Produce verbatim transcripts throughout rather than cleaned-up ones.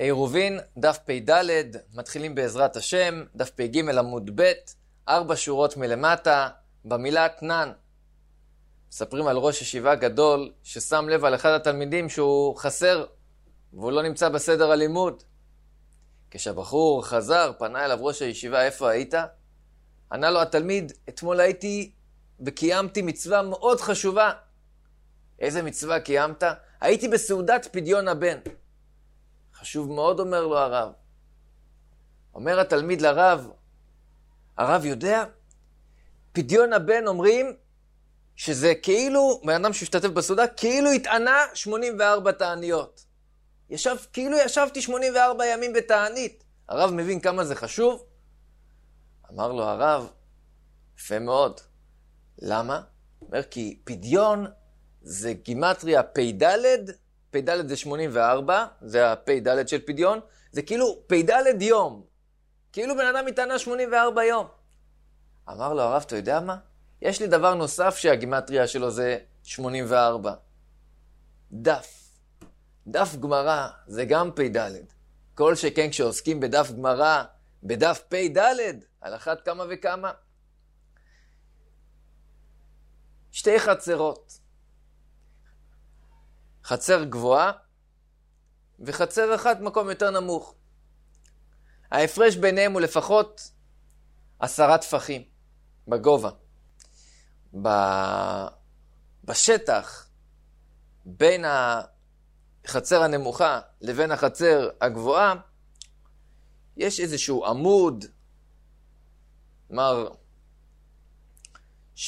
עירובין, דף פ"ד, מתחילים בעזרת השם, דף פ"ג עמוד ב', ארבע שורות מלמטה, במילה תנן. מספרים על ראש ישיבה גדול ששם לב על אחד התלמידים שהוא חסר, והוא לא נמצא בסדר הלימוד. כשהבחור חזר, פנה אליו ראש הישיבה, איפה היית? ענה לו התלמיד, אתמול הייתי וקיימתי מצווה מאוד חשובה. איזה מצווה קיימת? הייתי בסעודת פדיון הבן. חשוב מאוד, אומר לו הרב. אומר התלמיד לרב, הרב יודע? פדיון הבן אומרים שזה כאילו, בן אדם שהשתתף בסעודה, כאילו התענה שמונים וארבע תעניות. ישב, כאילו ישבתי שמונים וארבע ימים בתענית. הרב מבין כמה זה חשוב? אמר לו הרב, יפה מאוד. למה? אומר כי פדיון זה גימטריה פ"ד, פ"ד זה שמונים וארבע, זה הפ"ד של פדיון, זה כאילו פ"ד יום. כאילו בן אדם התענה שמונים וארבע יום. אמר לו הרב, אתה יודע מה? יש לי דבר נוסף שהגימטריה שלו זה שמונים וארבע. דף. דף גמרא זה גם פ"ד. כל שכן כשעוסקים בדף גמרא, בדף פ"ד, על אחת כמה וכמה. שתי חצרות. חצר גבוהה וחצר אחת מקום יותר נמוך. ההפרש ביניהם הוא לפחות עשרה טפחים בגובה. ב... בשטח בין החצר הנמוכה לבין החצר הגבוהה יש איזשהו עמוד, כלומר, ש...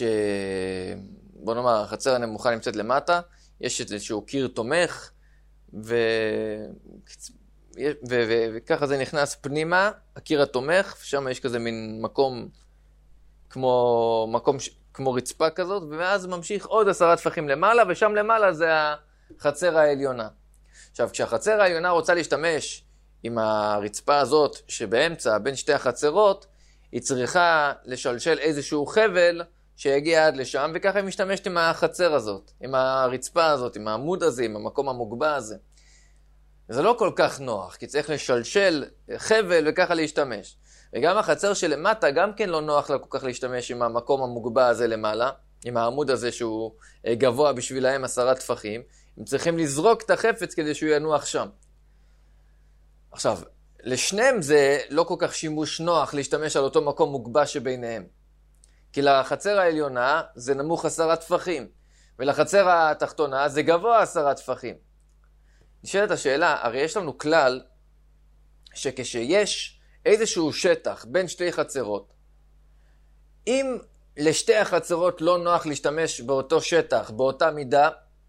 בוא נאמר, החצר הנמוכה נמצאת למטה, יש איזשהו קיר תומך, ו... ו... ו... וככה זה נכנס פנימה, הקיר התומך, שם יש כזה מין מקום כמו, מקום ש... כמו רצפה כזאת, ואז ממשיך עוד עשרה טפחים למעלה, ושם למעלה זה החצר העליונה. עכשיו, כשהחצר העליונה רוצה להשתמש עם הרצפה הזאת שבאמצע, בין שתי החצרות, היא צריכה לשלשל איזשהו חבל שיגיע עד לשם, וככה היא משתמשת עם החצר הזאת, עם הרצפה הזאת, עם העמוד הזה, עם המקום המוגבע הזה. זה לא כל כך נוח, כי צריך לשלשל חבל וככה להשתמש. וגם החצר שלמטה גם כן לא נוח לה כל כך להשתמש עם המקום המוגבע הזה למעלה, עם העמוד הזה שהוא גבוה בשבילהם עשרה טפחים. הם צריכים לזרוק את החפץ כדי שהוא ינוח שם. עכשיו, לשניהם זה לא כל כך שימוש נוח להשתמש על אותו מקום מוגבע שביניהם. כי לחצר העליונה זה נמוך עשרה טפחים, ולחצר התחתונה זה גבוה עשרה טפחים. נשאלת השאלה, הרי יש לנו כלל שכשיש איזשהו שטח בין שתי חצרות, אם לשתי החצרות לא נוח להשתמש באותו שטח, באותה מידה,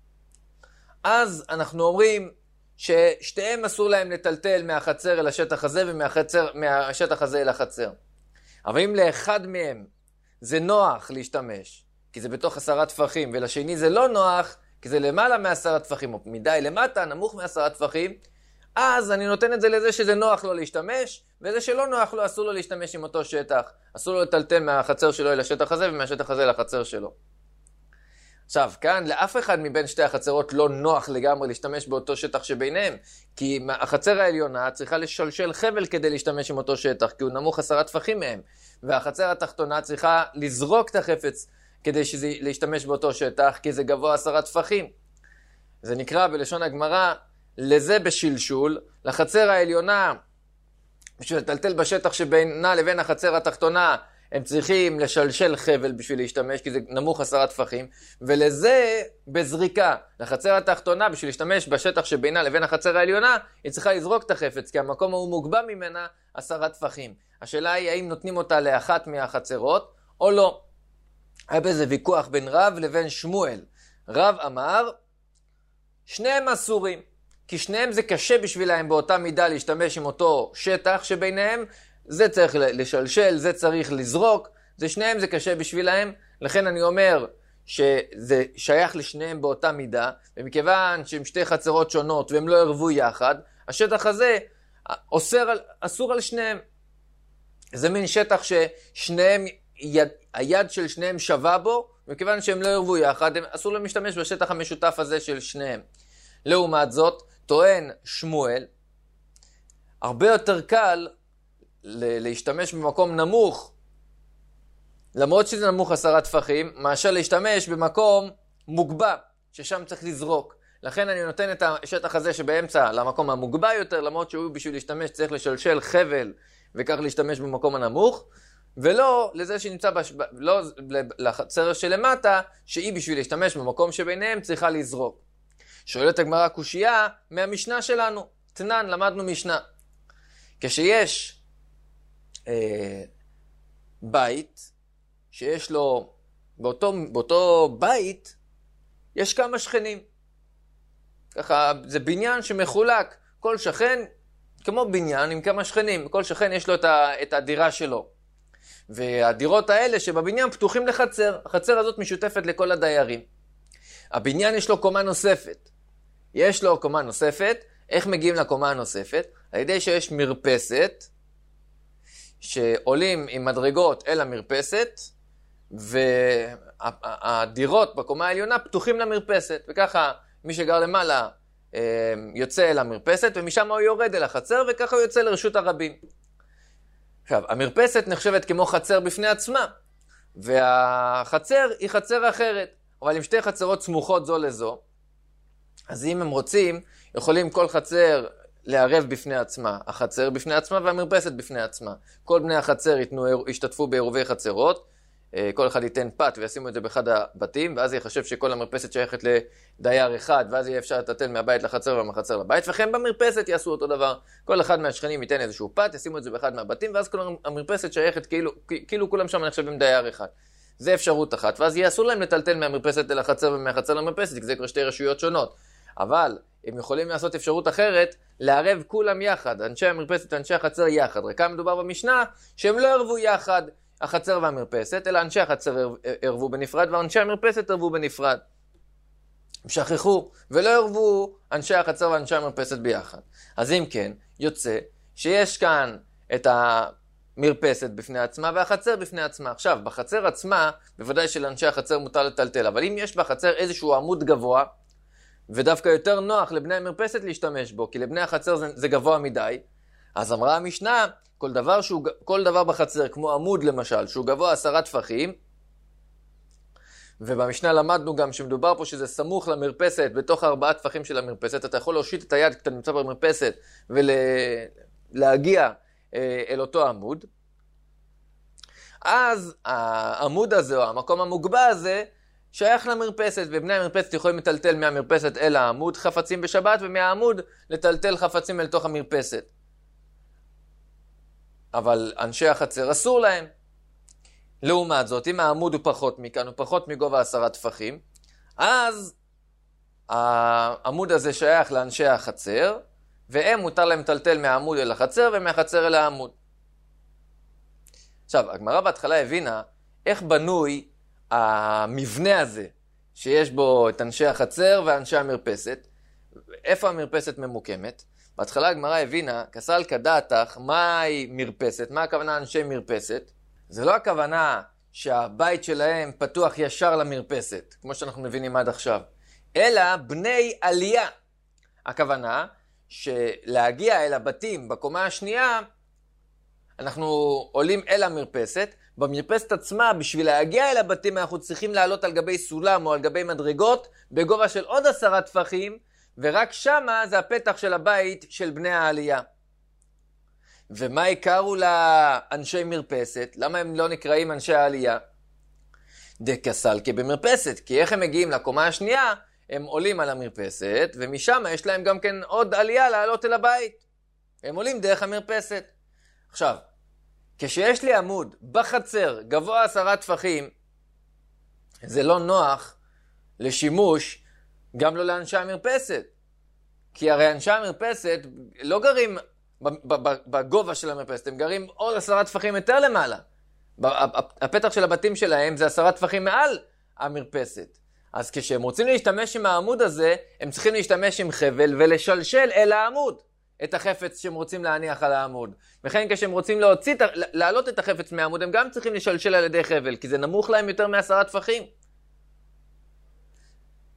אז אנחנו אומרים ששתיהם אסור להם לטלטל מהחצר אל השטח הזה ומהחצר, מהשטח הזה אל החצר. אבל אם לאחד מהם זה נוח להשתמש, כי זה בתוך עשרה טפחים, ולשני זה לא נוח, כי זה למעלה מעשרה טפחים, או מדי למטה, נמוך מעשרה טפחים, אז אני נותן את זה לזה שזה נוח לו להשתמש, וזה שלא נוח לו אסור לו להשתמש עם אותו שטח. אסור לו לטלטל מהחצר שלו אל השטח הזה, ומהשטח הזה לחצר שלו. עכשיו, כאן לאף אחד מבין שתי החצרות לא נוח לגמרי להשתמש באותו שטח שביניהם, כי החצר העליונה צריכה לשלשל חבל כדי להשתמש עם אותו שטח, כי הוא נמוך עשרה טפחים מהם, והחצר התחתונה צריכה לזרוק את החפץ כדי שזה להשתמש באותו שטח, כי זה גבוה עשרה טפחים. זה נקרא בלשון הגמרא, לזה בשלשול, לחצר העליונה, בשביל לטלטל בשטח שבינה לבין החצר התחתונה, הם צריכים לשלשל חבל בשביל להשתמש, כי זה נמוך עשרה טפחים, ולזה בזריקה, לחצר התחתונה, בשביל להשתמש בשטח שבינה לבין החצר העליונה, היא צריכה לזרוק את החפץ, כי המקום הוא מוגבע ממנה עשרה טפחים. השאלה היא האם נותנים אותה לאחת מהחצרות, או לא. היה בזה ויכוח בין רב לבין שמואל. רב אמר, שניהם אסורים, כי שניהם זה קשה בשבילהם באותה מידה להשתמש עם אותו שטח שביניהם, זה צריך לשלשל, זה צריך לזרוק, זה שניהם זה קשה בשבילהם, לכן אני אומר שזה שייך לשניהם באותה מידה, ומכיוון שהם שתי חצרות שונות והם לא ערבו יחד, השטח הזה אוסר, אסור על שניהם. זה מין שטח ששניהם, יד, היד של שניהם שווה בו, וכיוון שהם לא ערבו יחד, אסור להם להשתמש בשטח המשותף הזה של שניהם. לעומת זאת, טוען שמואל, הרבה יותר קל להשתמש במקום נמוך, למרות שזה נמוך עשרה טפחים, מאשר להשתמש במקום מוגבע, ששם צריך לזרוק. לכן אני נותן את השטח הזה שבאמצע למקום המוגבע יותר, למרות שהוא בשביל להשתמש צריך לשלשל חבל וכך להשתמש במקום הנמוך, ולא לזה שנמצא, בש... לא לחצר שלמטה, שהיא בשביל להשתמש במקום שביניהם צריכה לזרוק. שואלת הגמרא קושייה מהמשנה שלנו. תנן, למדנו משנה. כשיש אה, בית, שיש לו, באותו, באותו בית, יש כמה שכנים. ככה, זה בניין שמחולק. כל שכן, כמו בניין עם כמה שכנים. כל שכן יש לו את, ה, את הדירה שלו. והדירות האלה שבבניין פתוחים לחצר. החצר הזאת משותפת לכל הדיירים. הבניין יש לו קומה נוספת. יש לו קומה נוספת. איך מגיעים לקומה הנוספת? על ידי שיש מרפסת, שעולים עם מדרגות אל המרפסת, והדירות בקומה העליונה פתוחים למרפסת. וככה מי שגר למעלה יוצא אל המרפסת, ומשם הוא יורד אל החצר, וככה הוא יוצא לרשות הרבים. עכשיו, המרפסת נחשבת כמו חצר בפני עצמה, והחצר היא חצר אחרת, אבל עם שתי חצרות סמוכות זו לזו, אז אם הם רוצים, יכולים כל חצר לערב בפני עצמה, החצר בפני עצמה והמרפסת בפני עצמה. כל בני החצר יתנו, ישתתפו בעירובי חצרות, כל אחד ייתן פת וישימו את זה באחד הבתים, ואז יחשב שכל המרפסת שייכת לדייר אחד, ואז יהיה אפשר לטלטל מהבית לחצר ומהחצר לבית, וכן במרפסת יעשו אותו דבר. כל אחד מהשכנים ייתן איזשהו פת, ישימו את זה באחד מהבתים, ואז כל המרפסת שייכת כאילו, כאילו כולם שם נחשבים דייר אחד. זה אפשרות אחת, ואז יעשו להם לטלטל מהמרפסת אל החצר ומהחצר למרפסת, כי זה כבר שתי רשויות שונות. אבל הם יכולים לעשות אפשרות אחרת, לערב כולם יחד, אנשי המרפסת ואנשי החצר יחד. רק כאן מדובר במשנה שהם לא ערבו יחד החצר והמרפסת, אלא אנשי החצר ערבו בנפרד ואנשי המרפסת ערבו בנפרד. הם שכחו ולא ערבו אנשי החצר ואנשי המרפסת ביחד. אז אם כן, יוצא שיש כאן את המרפסת בפני עצמה והחצר בפני עצמה. עכשיו, בחצר עצמה, בוודאי שלאנשי החצר מותר לטלטל, אבל אם יש בחצר איזשהו עמוד גבוה, ודווקא יותר נוח לבני המרפסת להשתמש בו, כי לבני החצר זה, זה גבוה מדי, אז אמרה המשנה, כל דבר, שהוא, כל דבר בחצר, כמו עמוד למשל, שהוא גבוה עשרה טפחים, ובמשנה למדנו גם שמדובר פה שזה סמוך למרפסת, בתוך ארבעה טפחים של המרפסת, אתה יכול להושיט את היד כשאתה נמצא במרפסת, ולהגיע אל אותו עמוד. אז העמוד הזה, או המקום המוגבע הזה, שייך למרפסת, ובני המרפסת יכולים לטלטל מהמרפסת אל העמוד חפצים בשבת, ומהעמוד לטלטל חפצים אל תוך המרפסת. אבל אנשי החצר אסור להם. לעומת זאת, אם העמוד הוא פחות מכאן, הוא פחות מגובה עשרה טפחים, אז העמוד הזה שייך לאנשי החצר, והם מותר להם לטלטל מהעמוד אל החצר, ומהחצר אל העמוד. עכשיו, הגמרא בהתחלה הבינה איך בנוי המבנה הזה, שיש בו את אנשי החצר ואנשי המרפסת. איפה המרפסת ממוקמת? בהתחלה הגמרא הבינה, כסל כדעתך, מהי מרפסת? מה הכוונה אנשי מרפסת? זה לא הכוונה שהבית שלהם פתוח ישר למרפסת, כמו שאנחנו מבינים עד עכשיו, אלא בני עלייה. הכוונה שלהגיע אל הבתים בקומה השנייה, אנחנו עולים אל המרפסת, במרפסת עצמה, בשביל להגיע אל הבתים, אנחנו צריכים לעלות על גבי סולם או על גבי מדרגות, בגובה של עוד עשרה טפחים, ורק שמה זה הפתח של הבית של בני העלייה. ומה יקראו לאנשי מרפסת? למה הם לא נקראים אנשי העלייה? דקסל כבמרפסת, כי איך הם מגיעים לקומה השנייה? הם עולים על המרפסת, ומשם יש להם גם כן עוד עלייה לעלות אל הבית. הם עולים דרך המרפסת. עכשיו, כשיש לי עמוד בחצר גבוה עשרה טפחים, זה לא נוח לשימוש גם לא לאנשי המרפסת. כי הרי אנשי המרפסת לא גרים בגובה של המרפסת, הם גרים עוד עשרה טפחים יותר למעלה. הפתח של הבתים שלהם זה עשרה טפחים מעל המרפסת. אז כשהם רוצים להשתמש עם העמוד הזה, הם צריכים להשתמש עם חבל ולשלשל אל העמוד את החפץ שהם רוצים להניח על העמוד. וכן כשהם רוצים להוציא, להעלות את החפץ מהעמוד, הם גם צריכים לשלשל על ידי חבל, כי זה נמוך להם יותר מעשרה טפחים.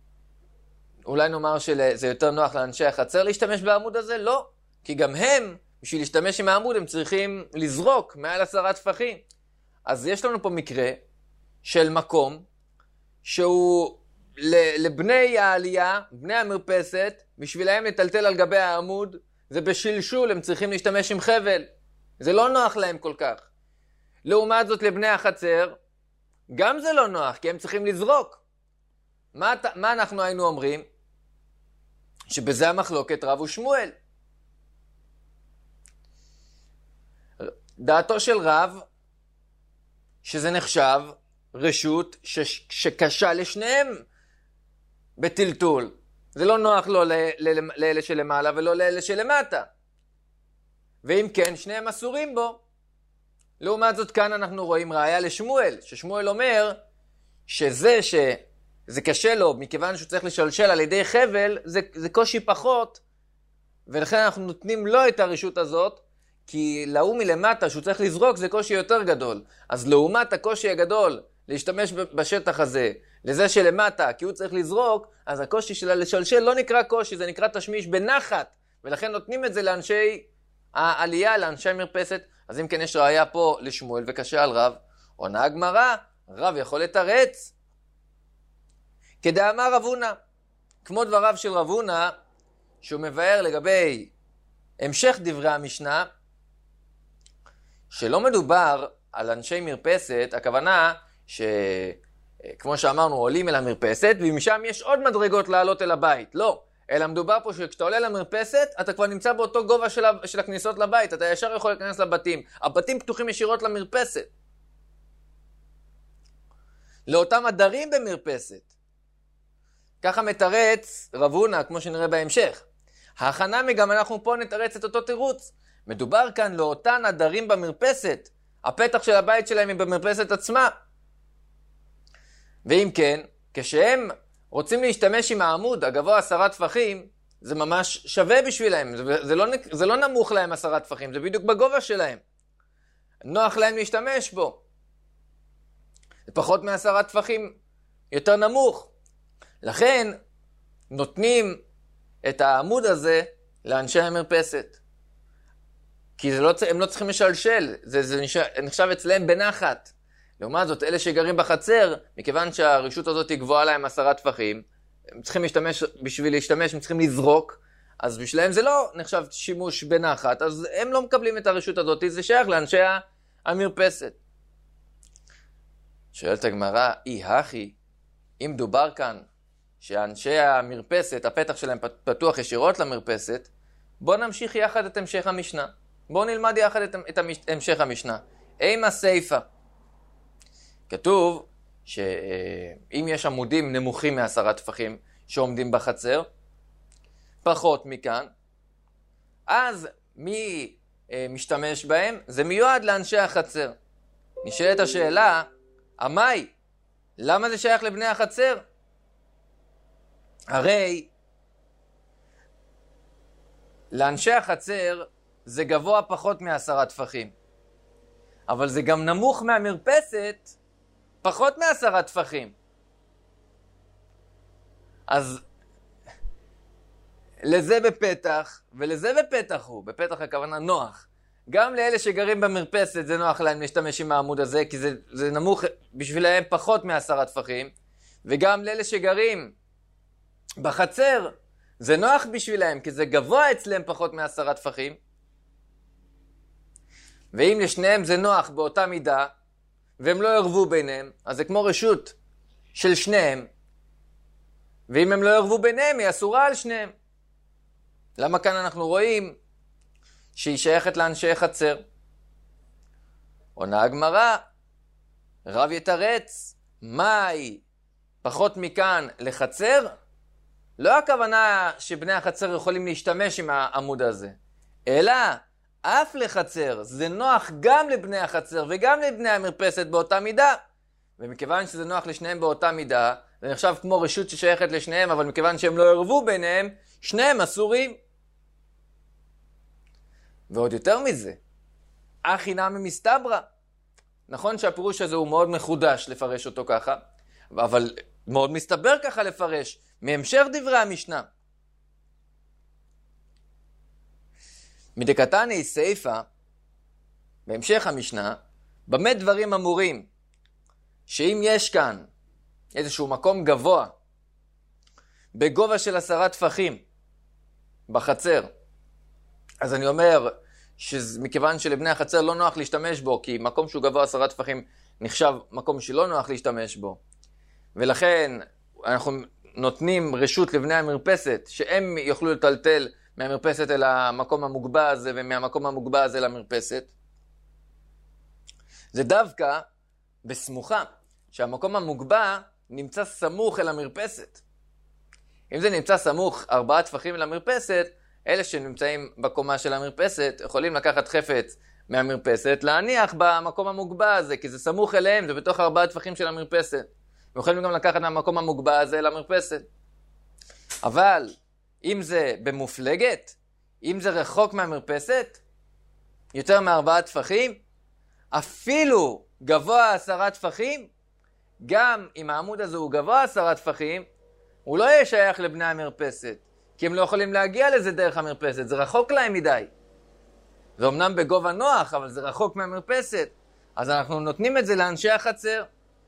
אולי נאמר שזה יותר נוח לאנשי החצר להשתמש בעמוד הזה? לא. כי גם הם בשביל להשתמש עם העמוד הם צריכים לזרוק מעל עשרה טפחים. אז יש לנו פה מקרה של מקום שהוא לבני העלייה, בני המרפסת, בשבילהם לטלטל על גבי העמוד, זה בשלשול, הם צריכים להשתמש עם חבל. זה לא נוח להם כל כך. לעומת זאת לבני החצר, גם זה לא נוח, כי הם צריכים לזרוק. מה, מה אנחנו היינו אומרים? שבזה המחלוקת רב ושמואל. דעתו של רב, שזה נחשב רשות ש, שקשה לשניהם בטלטול. זה לא נוח לו לאלה שלמעלה ולא לאלה שלמטה. ואם כן, שניהם אסורים בו. לעומת זאת כאן אנחנו רואים ראיה לשמואל, ששמואל אומר שזה שזה קשה לו, מכיוון שהוא צריך לשלשל על ידי חבל, זה, זה קושי פחות, ולכן אנחנו נותנים לו את הרשות הזאת, כי להוא מלמטה שהוא צריך לזרוק זה קושי יותר גדול. אז לעומת הקושי הגדול להשתמש בשטח הזה, לזה שלמטה, כי הוא צריך לזרוק, אז הקושי שלה לשלשל לא נקרא קושי, זה נקרא תשמיש בנחת, ולכן נותנים את זה לאנשי העלייה, לאנשי מרפסת. אז אם כן יש ראיה פה לשמואל וקשה על רב, עונה הגמרא, רב יכול לתרץ. כדאמר רב הונא, כמו דבריו של רב הונא, שהוא מבאר לגבי המשך דברי המשנה, שלא מדובר על אנשי מרפסת, הכוונה שכמו שאמרנו עולים אל המרפסת, ומשם יש עוד מדרגות לעלות אל הבית. לא, אלא מדובר פה שכשאתה עולה למרפסת, אתה כבר נמצא באותו גובה של, ה... של הכניסות לבית, אתה ישר יכול להיכנס לבתים. הבתים פתוחים ישירות למרפסת. לאותם הדרים במרפסת. ככה מתרץ רב הונא, כמו שנראה בהמשך. ההכנה מגם אנחנו פה נתרץ את אותו תירוץ. מדובר כאן לאותן הדרים במרפסת. הפתח של הבית שלהם היא במרפסת עצמה. ואם כן, כשהם רוצים להשתמש עם העמוד הגבוה עשרה טפחים, זה ממש שווה בשבילהם. זה, זה, לא, זה לא נמוך להם עשרה טפחים, זה בדיוק בגובה שלהם. נוח להם להשתמש בו. זה פחות מעשרה טפחים יותר נמוך. לכן נותנים את העמוד הזה לאנשי המרפסת. כי זה לא, הם לא צריכים לשלשל, זה, זה נחשב אצלהם בנחת. לעומת זאת, אלה שגרים בחצר, מכיוון שהרשות הזאת היא גבוהה להם עשרה טפחים, הם צריכים להשתמש, בשביל להשתמש, הם צריכים לזרוק, אז בשבילם זה לא נחשב שימוש בנחת, אז הם לא מקבלים את הרשות הזאת, זה שייך לאנשי המרפסת. שואלת הגמרא, אי הכי, אם דובר כאן שאנשי המרפסת, הפתח שלהם פתוח ישירות למרפסת, בואו נמשיך יחד את המשך המשנה. בואו נלמד יחד את, את המשך המשנה. אימה סייפה. כתוב שאם יש עמודים נמוכים מעשרה טפחים שעומדים בחצר, פחות מכאן, אז מי משתמש בהם? זה מיועד לאנשי החצר. נשאלת השאלה, המאי, למה זה שייך לבני החצר? הרי לאנשי החצר זה גבוה פחות מעשרה טפחים. אבל זה גם נמוך מהמרפסת פחות מעשרה טפחים. אז לזה בפתח ולזה בפתח הוא. בפתח הכוונה נוח. גם לאלה שגרים במרפסת זה נוח להם להשתמש עם העמוד הזה, כי זה, זה נמוך בשבילהם פחות מעשרה טפחים. וגם לאלה שגרים בחצר זה נוח בשבילהם, כי זה גבוה אצלם פחות מעשרה טפחים. ואם לשניהם זה נוח באותה מידה, והם לא ירבו ביניהם, אז זה כמו רשות של שניהם. ואם הם לא ירבו ביניהם, היא אסורה על שניהם. למה כאן אנחנו רואים שהיא שייכת לאנשי חצר? עונה הגמרא, רב יתרץ, מהי פחות מכאן לחצר? לא הכוונה שבני החצר יכולים להשתמש עם העמוד הזה, אלא אף לחצר, זה נוח גם לבני החצר וגם לבני המרפסת באותה מידה. ומכיוון שזה נוח לשניהם באותה מידה, זה נחשב כמו רשות ששייכת לשניהם, אבל מכיוון שהם לא ירבו ביניהם, שניהם אסורים. ועוד יותר מזה, אחי נמי מסתברא. נכון שהפירוש הזה הוא מאוד מחודש לפרש אותו ככה, אבל מאוד מסתבר ככה לפרש, מהמשך דברי המשנה. מדקתני סייפה, בהמשך המשנה, במה דברים אמורים? שאם יש כאן איזשהו מקום גבוה, בגובה של עשרה טפחים, בחצר, אז אני אומר, שמכיוון שלבני החצר לא נוח להשתמש בו, כי מקום שהוא גבוה עשרה טפחים נחשב מקום שלא נוח להשתמש בו, ולכן אנחנו נותנים רשות לבני המרפסת, שהם יוכלו לטלטל מהמרפסת אל המקום המוגבע הזה, ומהמקום המוגבע הזה למרפסת. זה דווקא בסמוכה, שהמקום המוגבע נמצא סמוך אל המרפסת. אם זה נמצא סמוך ארבעה טפחים אל המרפסת, אלה שנמצאים בקומה של המרפסת יכולים לקחת חפץ מהמרפסת, להניח במקום המוגבע הזה, כי זה סמוך אליהם, זה בתוך ארבעה טפחים של המרפסת. ויכולים גם לקחת מהמקום המוגבע הזה למרפסת. אבל אם זה במופלגת, אם זה רחוק מהמרפסת, יותר מארבעה טפחים, אפילו גבוה עשרה טפחים, גם אם העמוד הזה הוא גבוה עשרה טפחים, הוא לא יהיה שייך לבני המרפסת, כי הם לא יכולים להגיע לזה דרך המרפסת, זה רחוק להם מדי. זה אמנם בגובה נוח, אבל זה רחוק מהמרפסת, אז אנחנו נותנים את זה לאנשי החצר.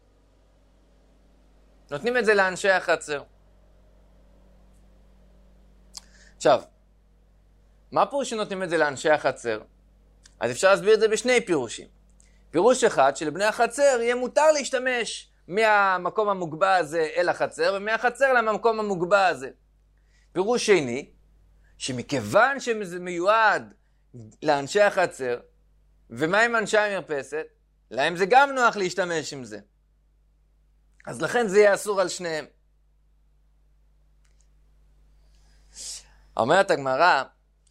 נותנים את זה לאנשי החצר. עכשיו, מה פירוש שנותנים את זה לאנשי החצר? אז אפשר להסביר את זה בשני פירושים. פירוש אחד, שלבני החצר יהיה מותר להשתמש מהמקום המוגבע הזה אל החצר, ומהחצר למקום המוגבע הזה. פירוש שני, שמכיוון שזה מיועד לאנשי החצר, ומה עם אנשי המרפסת? להם זה גם נוח להשתמש עם זה. אז לכן זה יהיה אסור על שניהם. אומרת הגמרא,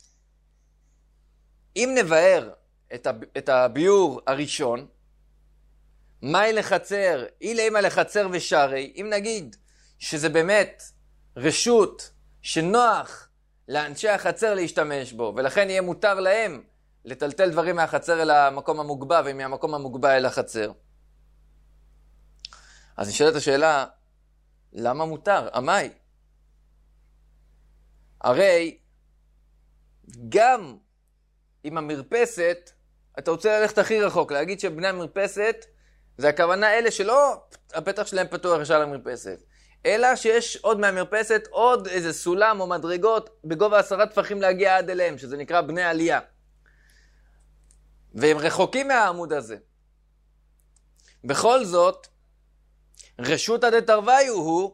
אם נבהר את, הב... את הביור הראשון, מהי לחצר, אילה אימה לחצר ושרי, אם נגיד שזה באמת רשות שנוח לאנשי החצר להשתמש בו, ולכן יהיה מותר להם לטלטל דברים מהחצר אל המקום המוגבע, ומהמקום המוגבע אל החצר. אז נשאלת השאלה, למה מותר? אמי? הרי גם עם המרפסת, אתה רוצה ללכת הכי רחוק, להגיד שבני המרפסת, זה הכוונה אלה שלא הפתח שלהם פתוח ישר למרפסת, אלא שיש עוד מהמרפסת עוד איזה סולם או מדרגות בגובה עשרה טפחים להגיע עד אליהם, שזה נקרא בני עלייה. והם רחוקים מהעמוד הזה. בכל זאת, רשותא דתרוויו הוא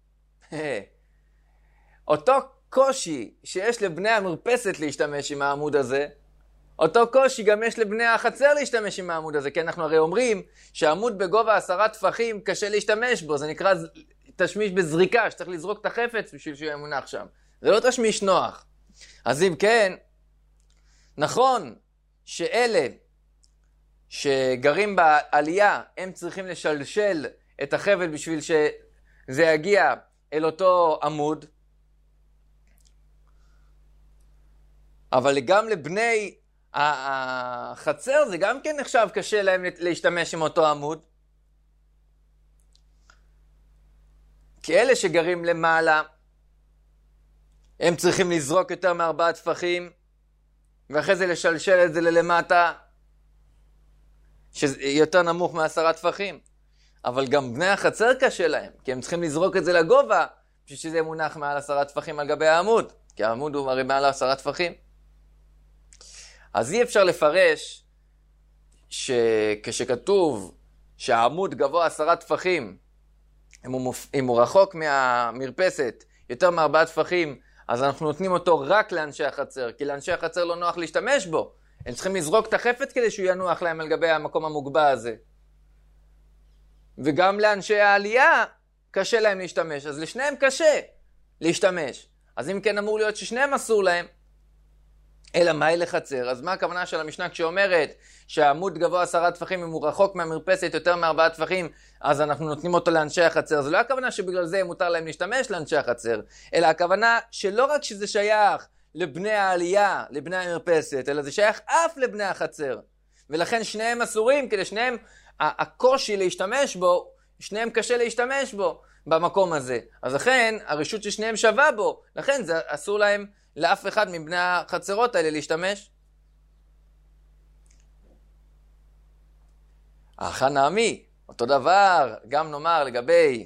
אותו קושי שיש לבני המרפסת להשתמש עם העמוד הזה, אותו קושי גם יש לבני החצר להשתמש עם העמוד הזה, כי אנחנו הרי אומרים שהעמוד בגובה עשרה טפחים קשה להשתמש בו, זה נקרא תשמיש בזריקה, שצריך לזרוק את החפץ בשביל שהוא ימונח שם. זה לא תשמיש נוח. אז אם כן, נכון שאלה שגרים בעלייה, הם צריכים לשלשל את החבל בשביל שזה יגיע אל אותו עמוד, אבל גם לבני החצר זה גם כן נחשב קשה להם להשתמש עם אותו עמוד. כי אלה שגרים למעלה, הם צריכים לזרוק יותר מארבעה טפחים, ואחרי זה לשלשל את זה ללמטה, שזה יותר נמוך מעשרה טפחים. אבל גם בני החצר קשה להם, כי הם צריכים לזרוק את זה לגובה, בשביל שזה מונח מעל עשרה טפחים על גבי העמוד, כי העמוד הוא הרי מעל עשרה טפחים. אז אי אפשר לפרש שכשכתוב שהעמוד גבוה עשרה טפחים, אם הוא, מופ... אם הוא רחוק מהמרפסת יותר מארבעה טפחים, אז אנחנו נותנים אותו רק לאנשי החצר, כי לאנשי החצר לא נוח להשתמש בו. הם צריכים לזרוק את החפץ כדי שהוא ינוח להם על גבי המקום המוגבע הזה. וגם לאנשי העלייה קשה להם להשתמש, אז לשניהם קשה להשתמש. אז אם כן אמור להיות ששניהם אסור להם. אלא מהי לחצר? אז מה הכוונה של המשנה כשאומרת שהעמוד גבוה עשרה טפחים, אם הוא רחוק מהמרפסת יותר מארבעה טפחים, אז אנחנו נותנים אותו לאנשי החצר. זה לא הכוונה שבגלל זה מותר להם להשתמש לאנשי החצר, אלא הכוונה שלא רק שזה שייך לבני העלייה, לבני המרפסת, אלא זה שייך אף לבני החצר. ולכן שניהם אסורים, כדי שניהם, הקושי להשתמש בו, שניהם קשה להשתמש בו במקום הזה. אז לכן הרשות ששניהם שווה בו, לכן זה אסור להם לאף אחד מבני החצרות האלה להשתמש. האחא נעמי, אותו דבר, גם נאמר לגבי,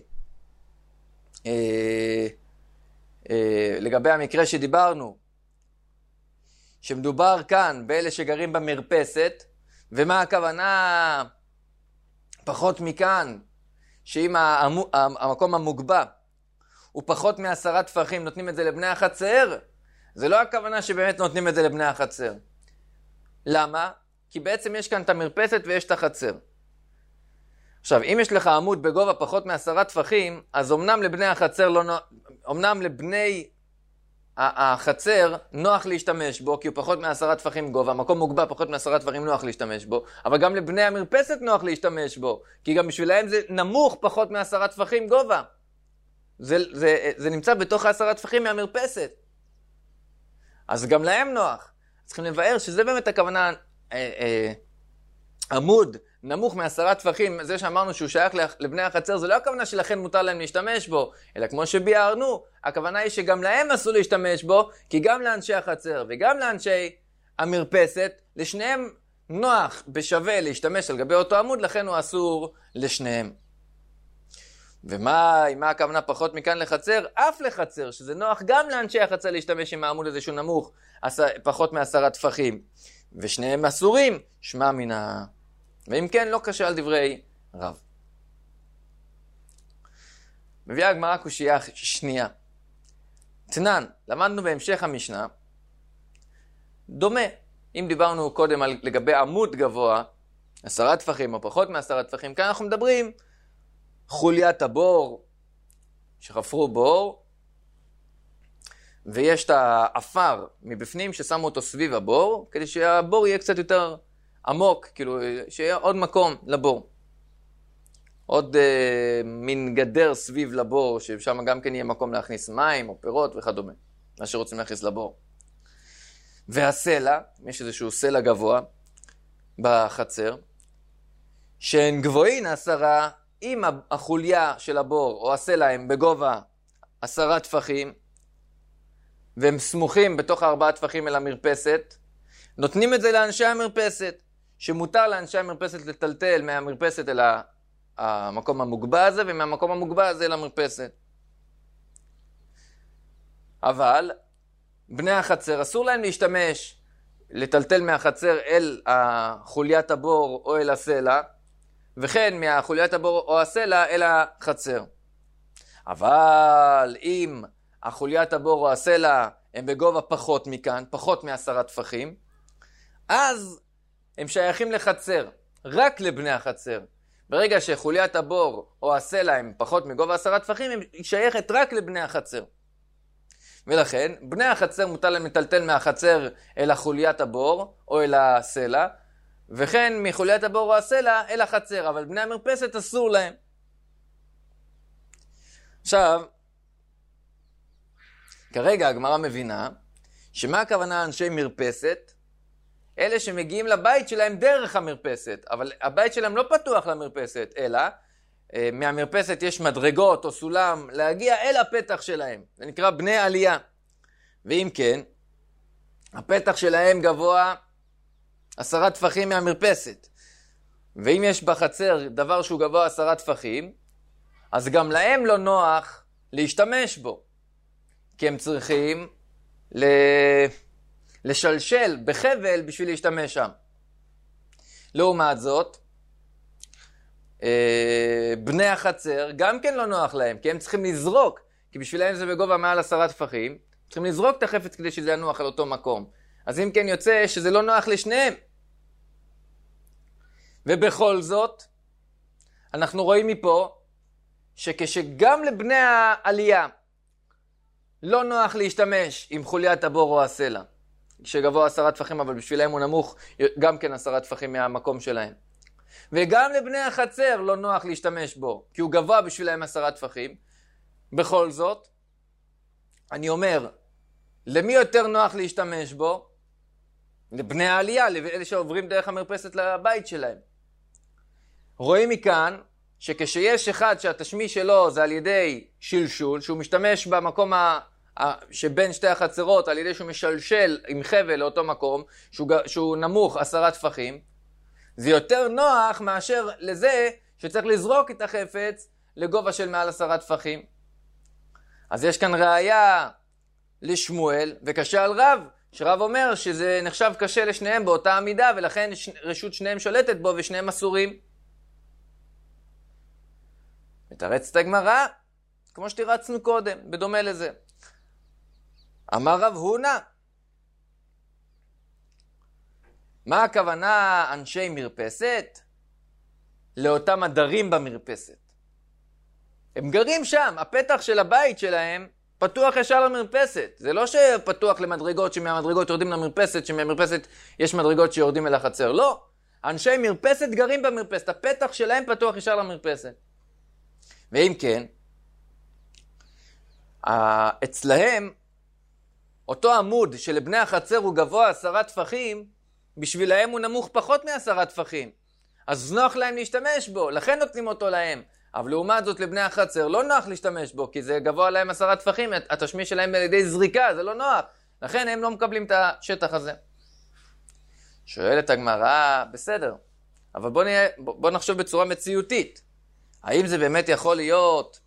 אה, אה, לגבי המקרה שדיברנו, שמדובר כאן באלה שגרים במרפסת, ומה הכוונה פחות מכאן, שאם המקום המוגבה הוא פחות מעשרה טפחים נותנים את זה לבני החצר, זה לא הכוונה שבאמת נותנים את זה לבני החצר. למה? כי בעצם יש כאן את המרפסת ויש את החצר. עכשיו, אם יש לך עמוד בגובה פחות מעשרה טפחים, אז אמנם לבני החצר לא נוח, אמנם לבני החצר נוח להשתמש בו, כי הוא פחות מעשרה טפחים גובה, המקום מוגבה פחות מעשרה טפחים נוח להשתמש בו, אבל גם לבני המרפסת נוח להשתמש בו, כי גם בשבילהם זה נמוך פחות מעשרה טפחים גובה. זה, זה, זה נמצא בתוך העשרה טפחים מהמרפסת. אז גם להם נוח. צריכים לבאר שזה באמת הכוונה, אה, אה, עמוד נמוך מעשרה טפחים, זה שאמרנו שהוא שייך לבני החצר, זה לא הכוונה שלכן מותר להם להשתמש בו, אלא כמו שביארנו, הכוונה היא שגם להם אסור להשתמש בו, כי גם לאנשי החצר וגם לאנשי המרפסת, לשניהם נוח בשווה להשתמש על גבי אותו עמוד, לכן הוא אסור לשניהם. ומה, מה הכוונה פחות מכאן לחצר? אף לחצר, שזה נוח גם לאנשי החצר להשתמש עם העמוד הזה שהוא נמוך, פחות מעשרה טפחים. ושניהם אסורים, שמע מן ה... ואם כן, לא קשה על דברי רב. מביאה הגמרא קושייה שנייה. תנן, למדנו בהמשך המשנה, דומה. אם דיברנו קודם על, לגבי עמוד גבוה, עשרה טפחים או פחות מעשרה טפחים, כאן אנחנו מדברים חוליית הבור, שחפרו בור, ויש את האפר מבפנים ששמו אותו סביב הבור, כדי שהבור יהיה קצת יותר עמוק, כאילו שיהיה עוד מקום לבור. עוד אה, מין גדר סביב לבור, ששם גם כן יהיה מקום להכניס מים או פירות וכדומה, מה שרוצים להכניס לבור. והסלע, יש איזשהו סלע גבוה בחצר, שהן גבוהין עשרה, אם החוליה של הבור או הסלע הם בגובה עשרה טפחים, והם סמוכים בתוך ארבעה טפחים אל המרפסת, נותנים את זה לאנשי המרפסת, שמותר לאנשי המרפסת לטלטל מהמרפסת אל המקום המוגבה הזה, ומהמקום המוגבה הזה אל המרפסת. אבל בני החצר אסור להם להשתמש, לטלטל מהחצר אל חוליית הבור או אל הסלע, וכן מהחוליית הבור או הסלע אל החצר. אבל אם החוליית הבור או הסלע הם בגובה פחות מכאן, פחות מעשרה טפחים, אז הם שייכים לחצר, רק לבני החצר. ברגע שחוליית הבור או הסלע הם פחות מגובה עשרה טפחים, היא שייכת רק לבני החצר. ולכן, בני החצר מותר להם לטלטל מהחצר אל החוליית הבור או אל הסלע, וכן מחוליית הבור או הסלע אל החצר, אבל בני המרפסת אסור להם. עכשיו, כרגע הגמרא מבינה שמה הכוונה אנשי מרפסת? אלה שמגיעים לבית שלהם דרך המרפסת, אבל הבית שלהם לא פתוח למרפסת, אלא אה, מהמרפסת יש מדרגות או סולם להגיע אל הפתח שלהם, זה נקרא בני עלייה. ואם כן, הפתח שלהם גבוה עשרה טפחים מהמרפסת, ואם יש בחצר דבר שהוא גבוה עשרה טפחים, אז גם להם לא נוח להשתמש בו, כי הם צריכים ל... לשלשל בחבל בשביל להשתמש שם. לעומת זאת, בני החצר גם כן לא נוח להם, כי הם צריכים לזרוק, כי בשבילהם זה בגובה מעל עשרה טפחים, צריכים לזרוק את החפץ כדי שזה ינוח על אותו מקום. אז אם כן יוצא שזה לא נוח לשניהם. ובכל זאת, אנחנו רואים מפה, שכשגם לבני העלייה לא נוח להשתמש עם חוליית הבור או הסלע, שגבוה עשרה טפחים, אבל בשבילהם הוא נמוך גם כן עשרה טפחים מהמקום שלהם. וגם לבני החצר לא נוח להשתמש בו, כי הוא גבוה בשבילהם עשרה טפחים. בכל זאת, אני אומר, למי יותר נוח להשתמש בו? לבני העלייה, לאלה שעוברים דרך המרפסת לבית שלהם. רואים מכאן שכשיש אחד שהתשמיש שלו זה על ידי שלשול, שהוא משתמש במקום ה... שבין שתי החצרות, על ידי שהוא משלשל עם חבל לאותו מקום, שהוא, שהוא נמוך עשרה טפחים, זה יותר נוח מאשר לזה שצריך לזרוק את החפץ לגובה של מעל עשרה טפחים. אז יש כאן ראיה לשמואל, וקשה על רב, שרב אומר שזה נחשב קשה לשניהם באותה עמידה, ולכן רשות שניהם שולטת בו ושניהם אסורים. מתרצת הגמרא, כמו שתרצנו קודם, בדומה לזה. אמר רב הונא, מה הכוונה אנשי מרפסת? לאותם הדרים במרפסת. הם גרים שם, הפתח של הבית שלהם פתוח ישר למרפסת. זה לא שפתוח למדרגות שמהמדרגות יורדים למרפסת, שמהמרפסת יש מדרגות שיורדים אל החצר. לא. אנשי מרפסת גרים במרפסת, הפתח שלהם פתוח ישר למרפסת. ואם כן, אצלהם, אותו עמוד שלבני החצר הוא גבוה עשרה טפחים, בשבילהם הוא נמוך פחות מעשרה טפחים. אז נוח להם להשתמש בו, לכן נותנים אותו להם. אבל לעומת זאת לבני החצר לא נוח להשתמש בו, כי זה גבוה להם עשרה טפחים, התשמיש שלהם על ידי זריקה, זה לא נוח. לכן הם לא מקבלים את השטח הזה. שואלת הגמרא, בסדר, אבל בוא, נהיה, בוא נחשוב בצורה מציאותית. האם זה באמת יכול להיות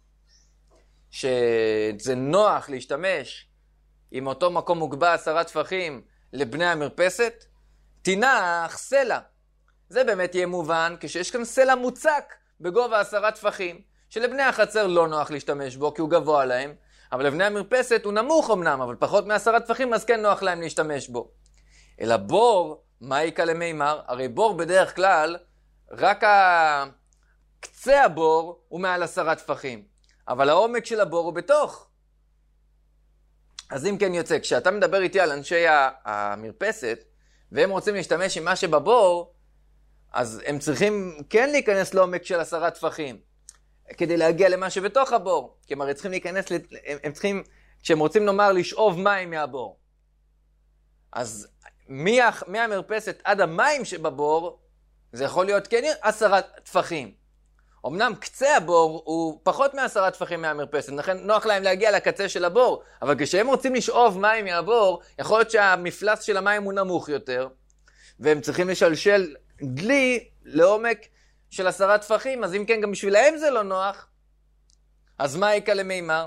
שזה נוח להשתמש עם אותו מקום מוגבע עשרה טפחים לבני המרפסת? תינח סלע. זה באמת יהיה מובן כשיש כאן סלע מוצק בגובה עשרה טפחים, שלבני החצר לא נוח להשתמש בו כי הוא גבוה להם, אבל לבני המרפסת הוא נמוך אמנם, אבל פחות מעשרה טפחים, אז כן נוח להם להשתמש בו. אלא בור, מה יקה למימר? הרי בור בדרך כלל, רק קצה הבור הוא מעל עשרה טפחים, אבל העומק של הבור הוא בתוך. אז אם כן יוצא, כשאתה מדבר איתי על אנשי המרפסת, והם רוצים להשתמש עם מה שבבור, אז הם צריכים כן להיכנס לעומק של עשרה טפחים, כדי להגיע למה שבתוך הבור. כי הם הרי צריכים להיכנס, הם, הם צריכים, כשהם רוצים לומר לשאוב מים מהבור. אז מה, מהמרפסת עד המים שבבור, זה יכול להיות כן עשרה טפחים. אמנם קצה הבור הוא פחות מעשרה טפחים מהמרפסת, לכן נוח להם להגיע לקצה של הבור, אבל כשהם רוצים לשאוב מים מהבור, יכול להיות שהמפלס של המים הוא נמוך יותר, והם צריכים לשלשל דלי לעומק של עשרה טפחים, אז אם כן גם בשבילהם זה לא נוח, אז מה יקה למימר?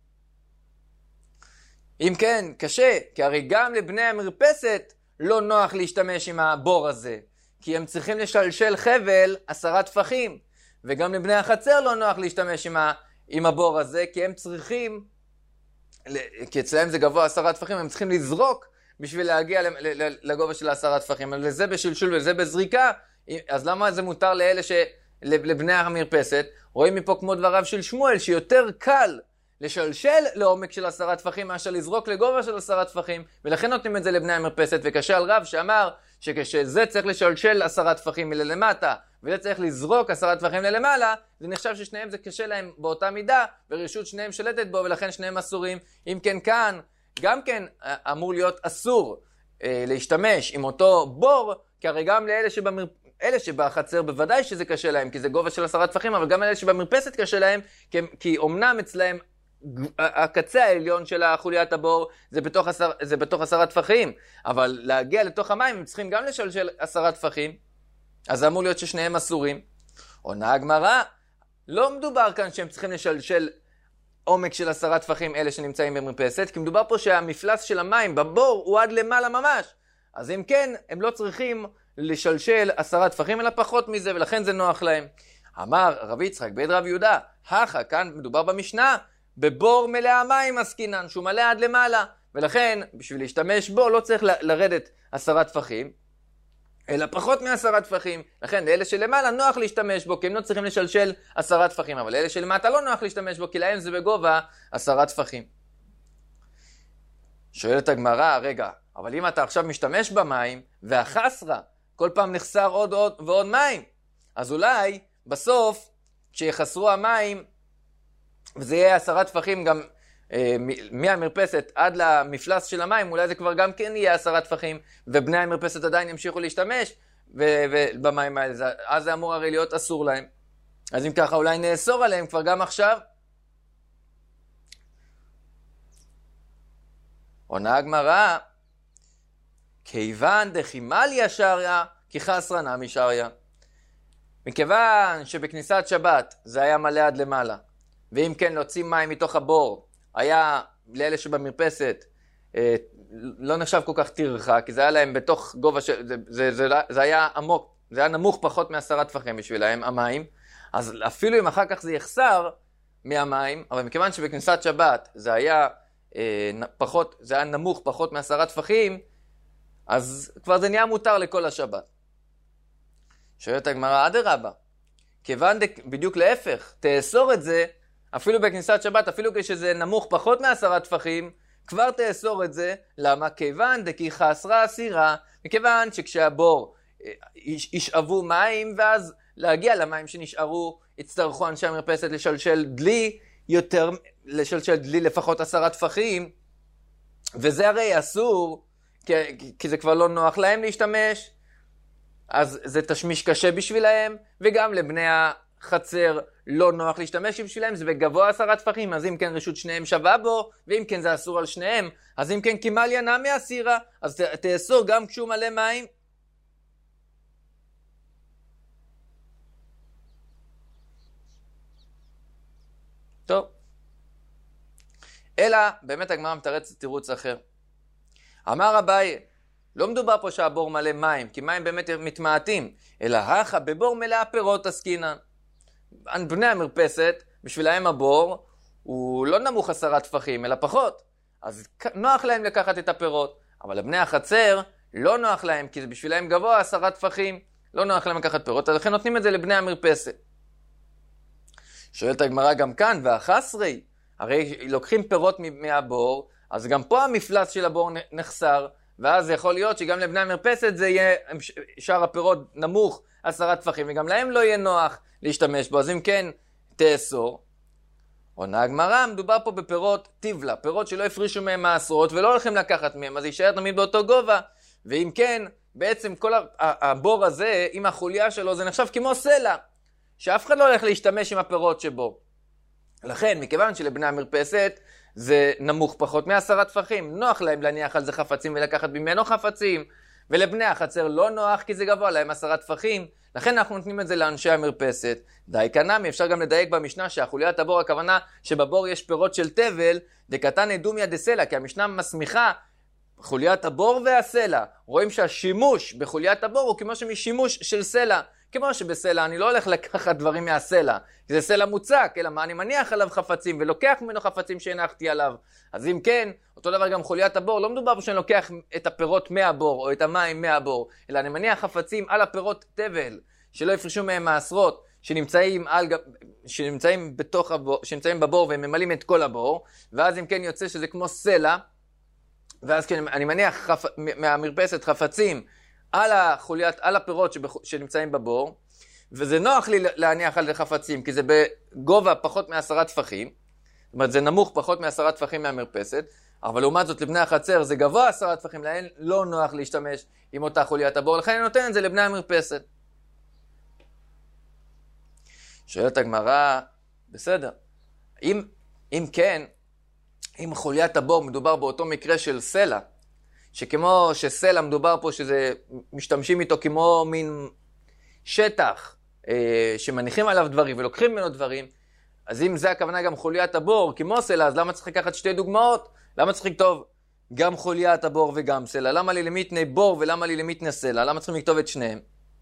אם כן, קשה, כי הרי גם לבני המרפסת לא נוח להשתמש עם הבור הזה, כי הם צריכים לשלשל חבל עשרה טפחים, וגם לבני החצר לא נוח להשתמש עם, ה, עם הבור הזה, כי הם צריכים, כי אצלהם זה גבוה עשרה טפחים, הם צריכים לזרוק בשביל להגיע לגובה של עשרה טפחים. אבל לזה בשלשול וזה בזריקה, אז למה זה מותר לאלה ש... לבני המרפסת? רואים מפה כמו דבריו של שמואל, שיותר קל לשלשל לעומק של עשרה טפחים מאשר לזרוק לגובה של עשרה טפחים, ולכן נותנים את זה לבני המרפסת. וקשה על רב שאמר שכשזה צריך לשלשל עשרה טפחים מלמטה, וזה צריך לזרוק עשרה טפחים ללמעלה, זה נחשב ששניהם זה קשה להם באותה מידה, ורשות שניהם שלטת בו, ולכן שניהם אסורים. אם כן כאן, גם כן אמור להיות אסור אה, להשתמש עם אותו בור, כי הרי גם לאלה שבמר... אלה שבחצר בוודאי שזה קשה להם, כי זה גובה של עשרה טפחים, אבל גם אלה שבמרפסת קשה להם, כי, כי אומנם אצלהם הקצה העליון של החוליית הבור זה בתוך, עשר, זה בתוך עשרה טפחים, אבל להגיע לתוך המים הם צריכים גם לשלשל עשרה טפחים, אז זה אמור להיות ששניהם אסורים. עונה הגמרא, לא מדובר כאן שהם צריכים לשלשל עומק של עשרה טפחים אלה שנמצאים במרפסת, כי מדובר פה שהמפלס של המים בבור הוא עד למעלה ממש, אז אם כן הם לא צריכים לשלשל עשרה טפחים אלא פחות מזה, ולכן זה נוח להם. אמר רב יצחק בית רב יהודה, הכה, כאן מדובר במשנה, בבור מלא מים עסקינן, שהוא מלא עד למעלה, ולכן בשביל להשתמש בו לא צריך ל- לרדת עשרה טפחים, אלא פחות מעשרה טפחים. לכן לאלה שלמעלה נוח להשתמש בו, כי הם לא צריכים לשלשל עשרה טפחים, אבל לאלה שלמטה לא נוח להשתמש בו, כי להם זה בגובה עשרה טפחים. שואלת הגמרא, רגע, אבל אם אתה עכשיו משתמש במים, והחסרה כל פעם נחסר עוד, עוד ועוד מים, אז אולי בסוף כשיחסרו המים, וזה יהיה עשרה טפחים גם אה, מהמרפסת עד למפלס של המים, אולי זה כבר גם כן יהיה עשרה טפחים, ובני המרפסת עדיין ימשיכו להשתמש ו- ו- במים האלה, אז זה אמור הרי להיות אסור להם. אז אם ככה אולי נאסור עליהם כבר גם עכשיו. עונה הגמרא, כיוון דחימליה שריה, כי חסרא נמי שריא. מכיוון שבכניסת שבת זה היה מלא עד למעלה, ואם כן להוציא מים מתוך הבור, היה לאלה שבמרפסת, אה, לא נחשב כל כך טרחה, כי זה היה להם בתוך גובה, של, זה, זה, זה, זה היה עמוק, זה היה נמוך פחות מעשרה טפחים בשבילהם, המים, אז אפילו אם אחר כך זה יחסר מהמים, אבל מכיוון שבכניסת שבת זה היה, אה, פחות, זה היה נמוך פחות מעשרה טפחים, אז כבר זה נהיה מותר לכל השבת. שואלת הגמרא, אדרבה, כיוון בדיוק להפך, תאסור את זה, אפילו בכניסת שבת, אפילו כשזה נמוך פחות מעשרה טפחים, כבר תאסור את זה. למה? כיוון דקי חסרא אסירה, מכיוון שכשהבור ישאבו מים, ואז להגיע למים שנשארו, יצטרכו אנשי המרפסת לשלשל דלי, יותר, לשלשל דלי לפחות עשרה טפחים, וזה הרי אסור, כי, כי זה כבר לא נוח להם להשתמש, אז זה תשמיש קשה בשבילהם, וגם לבני החצר לא נוח להשתמש בשבילהם, זה בגבוה עשרה טפחים, אז אם כן רשות שניהם שווה בו, ואם כן זה אסור על שניהם, אז אם כן כמליה נמי אסירה, אז ת, תאסור גם כשהוא מלא מים. טוב. אלא, באמת הגמרא מתרצת תירוץ אחר. אמר אביי, לא מדובר פה שהבור מלא מים, כי מים באמת מתמעטים, אלא הכה בבור מלאה פירות עסקינן. בני המרפסת, בשבילהם הבור, הוא לא נמוך עשרה טפחים, אלא פחות. אז נוח להם לקחת את הפירות, אבל לבני החצר לא נוח להם, כי זה בשבילהם גבוה עשרה טפחים, לא נוח להם לקחת פירות, אז לכן נותנים את זה לבני המרפסת. שואלת הגמרא גם כאן, והחסרי, הרי לוקחים פירות מהבור, אז גם פה המפלס של הבור נחסר, ואז יכול להיות שגם לבני המרפסת זה יהיה שאר הפירות נמוך עשרה טפחים, וגם להם לא יהיה נוח להשתמש בו, אז אם כן תאסור. עונה הגמרא, מדובר פה בפירות טיבלה, פירות שלא הפרישו מהם מעשרות ולא הולכים לקחת מהם, אז יישאר תמיד באותו גובה, ואם כן, בעצם כל הבור הזה עם החוליה שלו זה נחשב כמו סלע, שאף אחד לא הולך להשתמש עם הפירות שבו. לכן, מכיוון שלבני המרפסת זה נמוך פחות מעשרה טפחים, נוח להם להניח על זה חפצים ולקחת ממנו חפצים, ולבני החצר לא נוח כי זה גבוה להם עשרה טפחים, לכן אנחנו נותנים את זה לאנשי המרפסת. די קנמי, אפשר גם לדייק במשנה שהחוליית הבור, הכוונה שבבור יש פירות של תבל, דקתני דומיה דסלע, כי המשנה מסמיכה חוליית הבור והסלע. רואים שהשימוש בחוליית הבור הוא כמו שמשימוש של סלע, כמו שבסלע אני לא הולך לקחת דברים מהסלע, כי זה סלע מוצק, אלא מה אני מניח עליו חפצים ולוקח ממנו חפצים שהנחתי עליו. אז אם כן, אותו דבר גם חוליית הבור, לא מדובר שאני לוקח את הפירות מהבור או את המים מהבור, אלא אני מניח חפצים על הפירות תבל, שלא יפרשו מהם מעשרות, שנמצאים, על, שנמצאים, בתוך הבור, שנמצאים בבור והם ממלאים את כל הבור, ואז אם כן יוצא שזה כמו סלע, ואז כן אני מניח חפ... מהמרפסת חפצים, על החוליית, על הפירות שבח... שנמצאים בבור, וזה נוח לי להניח על זה חפצים, כי זה בגובה פחות מעשרה טפחים, זאת אומרת זה נמוך פחות מעשרה טפחים מהמרפסת, אבל לעומת זאת לבני החצר זה גבוה עשרה טפחים, להן לא נוח להשתמש עם אותה חוליית הבור, לכן אני נותן את זה לבני המרפסת. שואלת הגמרא, בסדר, אם, אם כן, אם חוליית הבור מדובר באותו מקרה של סלע, שכמו שסלע מדובר פה שזה משתמשים איתו כמו מין שטח אה, שמניחים עליו דברים ולוקחים ממנו דברים, אז אם זה הכוונה גם חוליית הבור כמו סלע, אז למה צריך לקחת שתי דוגמאות? למה צריך לכתוב גם חוליית הבור וגם סלע? למה לי למיתני בור ולמה לי למיתני סלע? למה צריכים לכתוב את שניהם?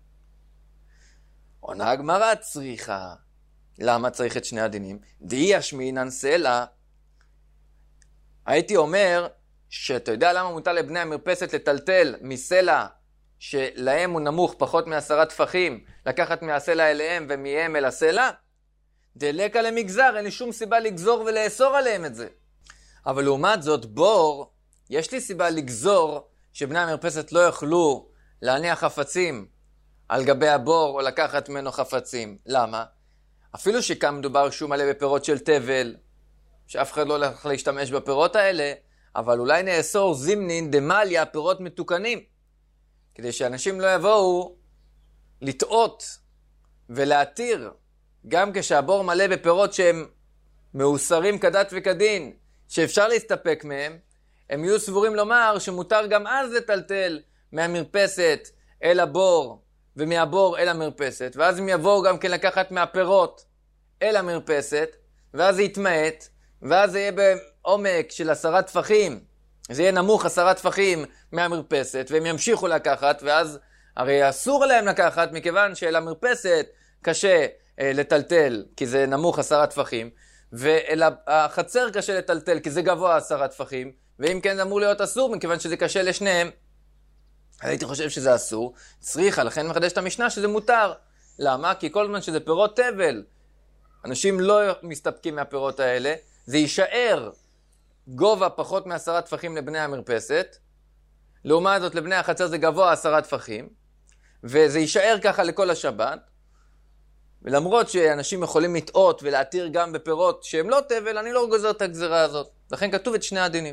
עונה הגמרא, צריכה. למה צריך את שני הדינים? דאי השמינן סלע. הייתי אומר שאתה יודע למה מותר לבני המרפסת לטלטל מסלע שלהם הוא נמוך פחות מעשרה טפחים, לקחת מהסלע אליהם ומהם אל הסלע? דלקה למגזר, אין לי שום סיבה לגזור ולאסור עליהם את זה. אבל לעומת זאת בור, יש לי סיבה לגזור שבני המרפסת לא יוכלו להניח חפצים על גבי הבור או לקחת ממנו חפצים. למה? אפילו שכאן מדובר שהוא מלא בפירות של תבל, שאף אחד לא הולך להשתמש בפירות האלה, אבל אולי נאסור זימנין דמליה, פירות מתוקנים, כדי שאנשים לא יבואו לטעות ולהתיר, גם כשהבור מלא בפירות שהם מאוסרים כדת וכדין, שאפשר להסתפק מהם, הם יהיו סבורים לומר שמותר גם אז לטלטל מהמרפסת אל הבור ומהבור אל המרפסת, ואז הם יבואו גם כן לקחת מהפירות אל המרפסת, ואז זה יתמעט, ואז זה יהיה בעומק של עשרה טפחים, זה יהיה נמוך עשרה טפחים מהמרפסת, והם ימשיכו לקחת, ואז הרי אסור להם לקחת, מכיוון שאל המרפסת קשה אה, לטלטל, כי זה נמוך עשרה טפחים, ואל החצר קשה לטלטל, כי זה גבוה עשרה טפחים, ואם כן זה אמור להיות אסור, מכיוון שזה קשה לשניהם. הייתי חושב שזה אסור, צריכה, לכן מחדש את המשנה שזה מותר. למה? כי כל זמן שזה פירות תבל, אנשים לא מסתפקים מהפירות האלה, זה יישאר גובה פחות מעשרה טפחים לבני המרפסת, לעומת זאת לבני החצר זה גבוה עשרה טפחים, וזה יישאר ככה לכל השבת, ולמרות שאנשים יכולים לטעות ולהתיר גם בפירות שהם לא תבל, אני לא גוזר את הגזרה הזאת. לכן כתוב את שני הדינים.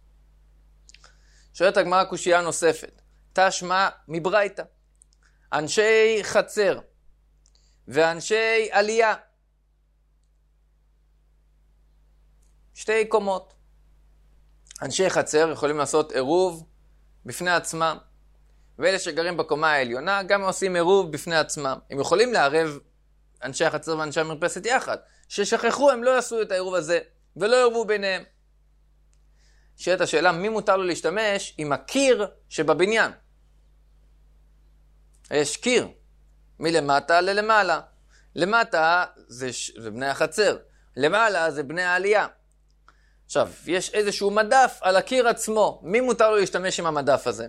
שואלת הגמרא קושייה נוספת. תשמע מברייתא. אנשי חצר ואנשי עלייה. שתי קומות. אנשי חצר יכולים לעשות עירוב בפני עצמם, ואלה שגרים בקומה העליונה גם עושים עירוב בפני עצמם. הם יכולים לערב אנשי החצר ואנשי המרפסת יחד. ששכחו, הם לא יעשו את העירוב הזה, ולא יערבו ביניהם. שאלת השאלה, מי מותר לו להשתמש עם הקיר שבבניין? יש קיר, מלמטה ללמעלה. למטה זה, זה בני החצר, למעלה זה בני העלייה. עכשיו, יש איזשהו מדף על הקיר עצמו. מי מותר לו להשתמש עם המדף הזה?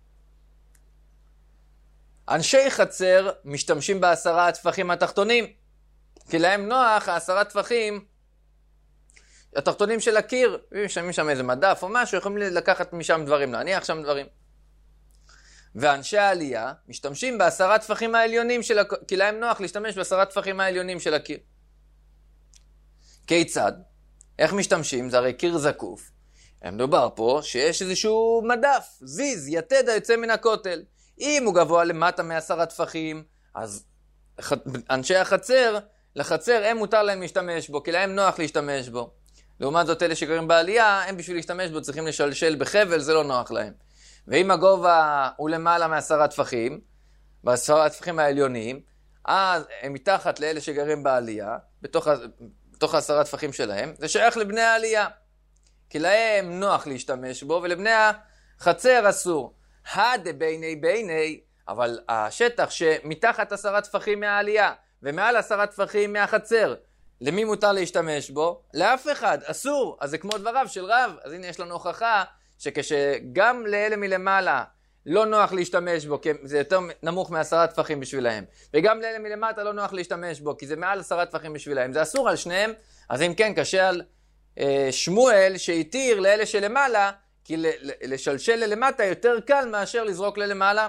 אנשי חצר משתמשים בעשרה הטפחים התחתונים, כי להם נוח העשרה טפחים התחתונים של הקיר, ומשתמשים שם איזה מדף או משהו, יכולים לקחת משם דברים, להניח שם דברים. ואנשי העלייה משתמשים בעשרה טפחים העליונים של הקיר, כי להם נוח להשתמש בעשרה טפחים העליונים של הקיר. כיצד? איך משתמשים? זה הרי קיר זקוף. מדובר פה שיש איזשהו מדף, זיז, יתד היוצא מן הכותל. אם הוא גבוה למטה מעשרה טפחים, אז אנשי החצר, לחצר הם מותר להם להשתמש בו, כי להם נוח להשתמש בו. לעומת זאת אלה שגרים בעלייה, הם בשביל להשתמש בו צריכים לשלשל בחבל, זה לא נוח להם. ואם הגובה הוא למעלה מעשרה טפחים, בעשרה טפחים העליונים, אז הם מתחת לאלה שגרים בעלייה, בתוך, בתוך העשרה טפחים שלהם, זה שייך לבני העלייה. כי להם נוח להשתמש בו, ולבני החצר אסור. הדה ביני ביני, אבל השטח שמתחת עשרה טפחים מהעלייה, ומעל עשרה טפחים מהחצר, למי מותר להשתמש בו? לאף אחד, אסור. אז זה כמו דבריו של רב. אז הנה יש לנו הוכחה שכשגם לאלה מלמעלה לא נוח להשתמש בו, כי זה יותר נמוך מעשרה טפחים בשבילהם, וגם לאלה מלמטה לא נוח להשתמש בו, כי זה מעל עשרה טפחים בשבילהם, זה אסור על שניהם. אז אם כן, קשה על אה, שמואל שהתיר לאלה שלמעלה, כי לשלשל ללמטה יותר קל מאשר לזרוק ללמעלה.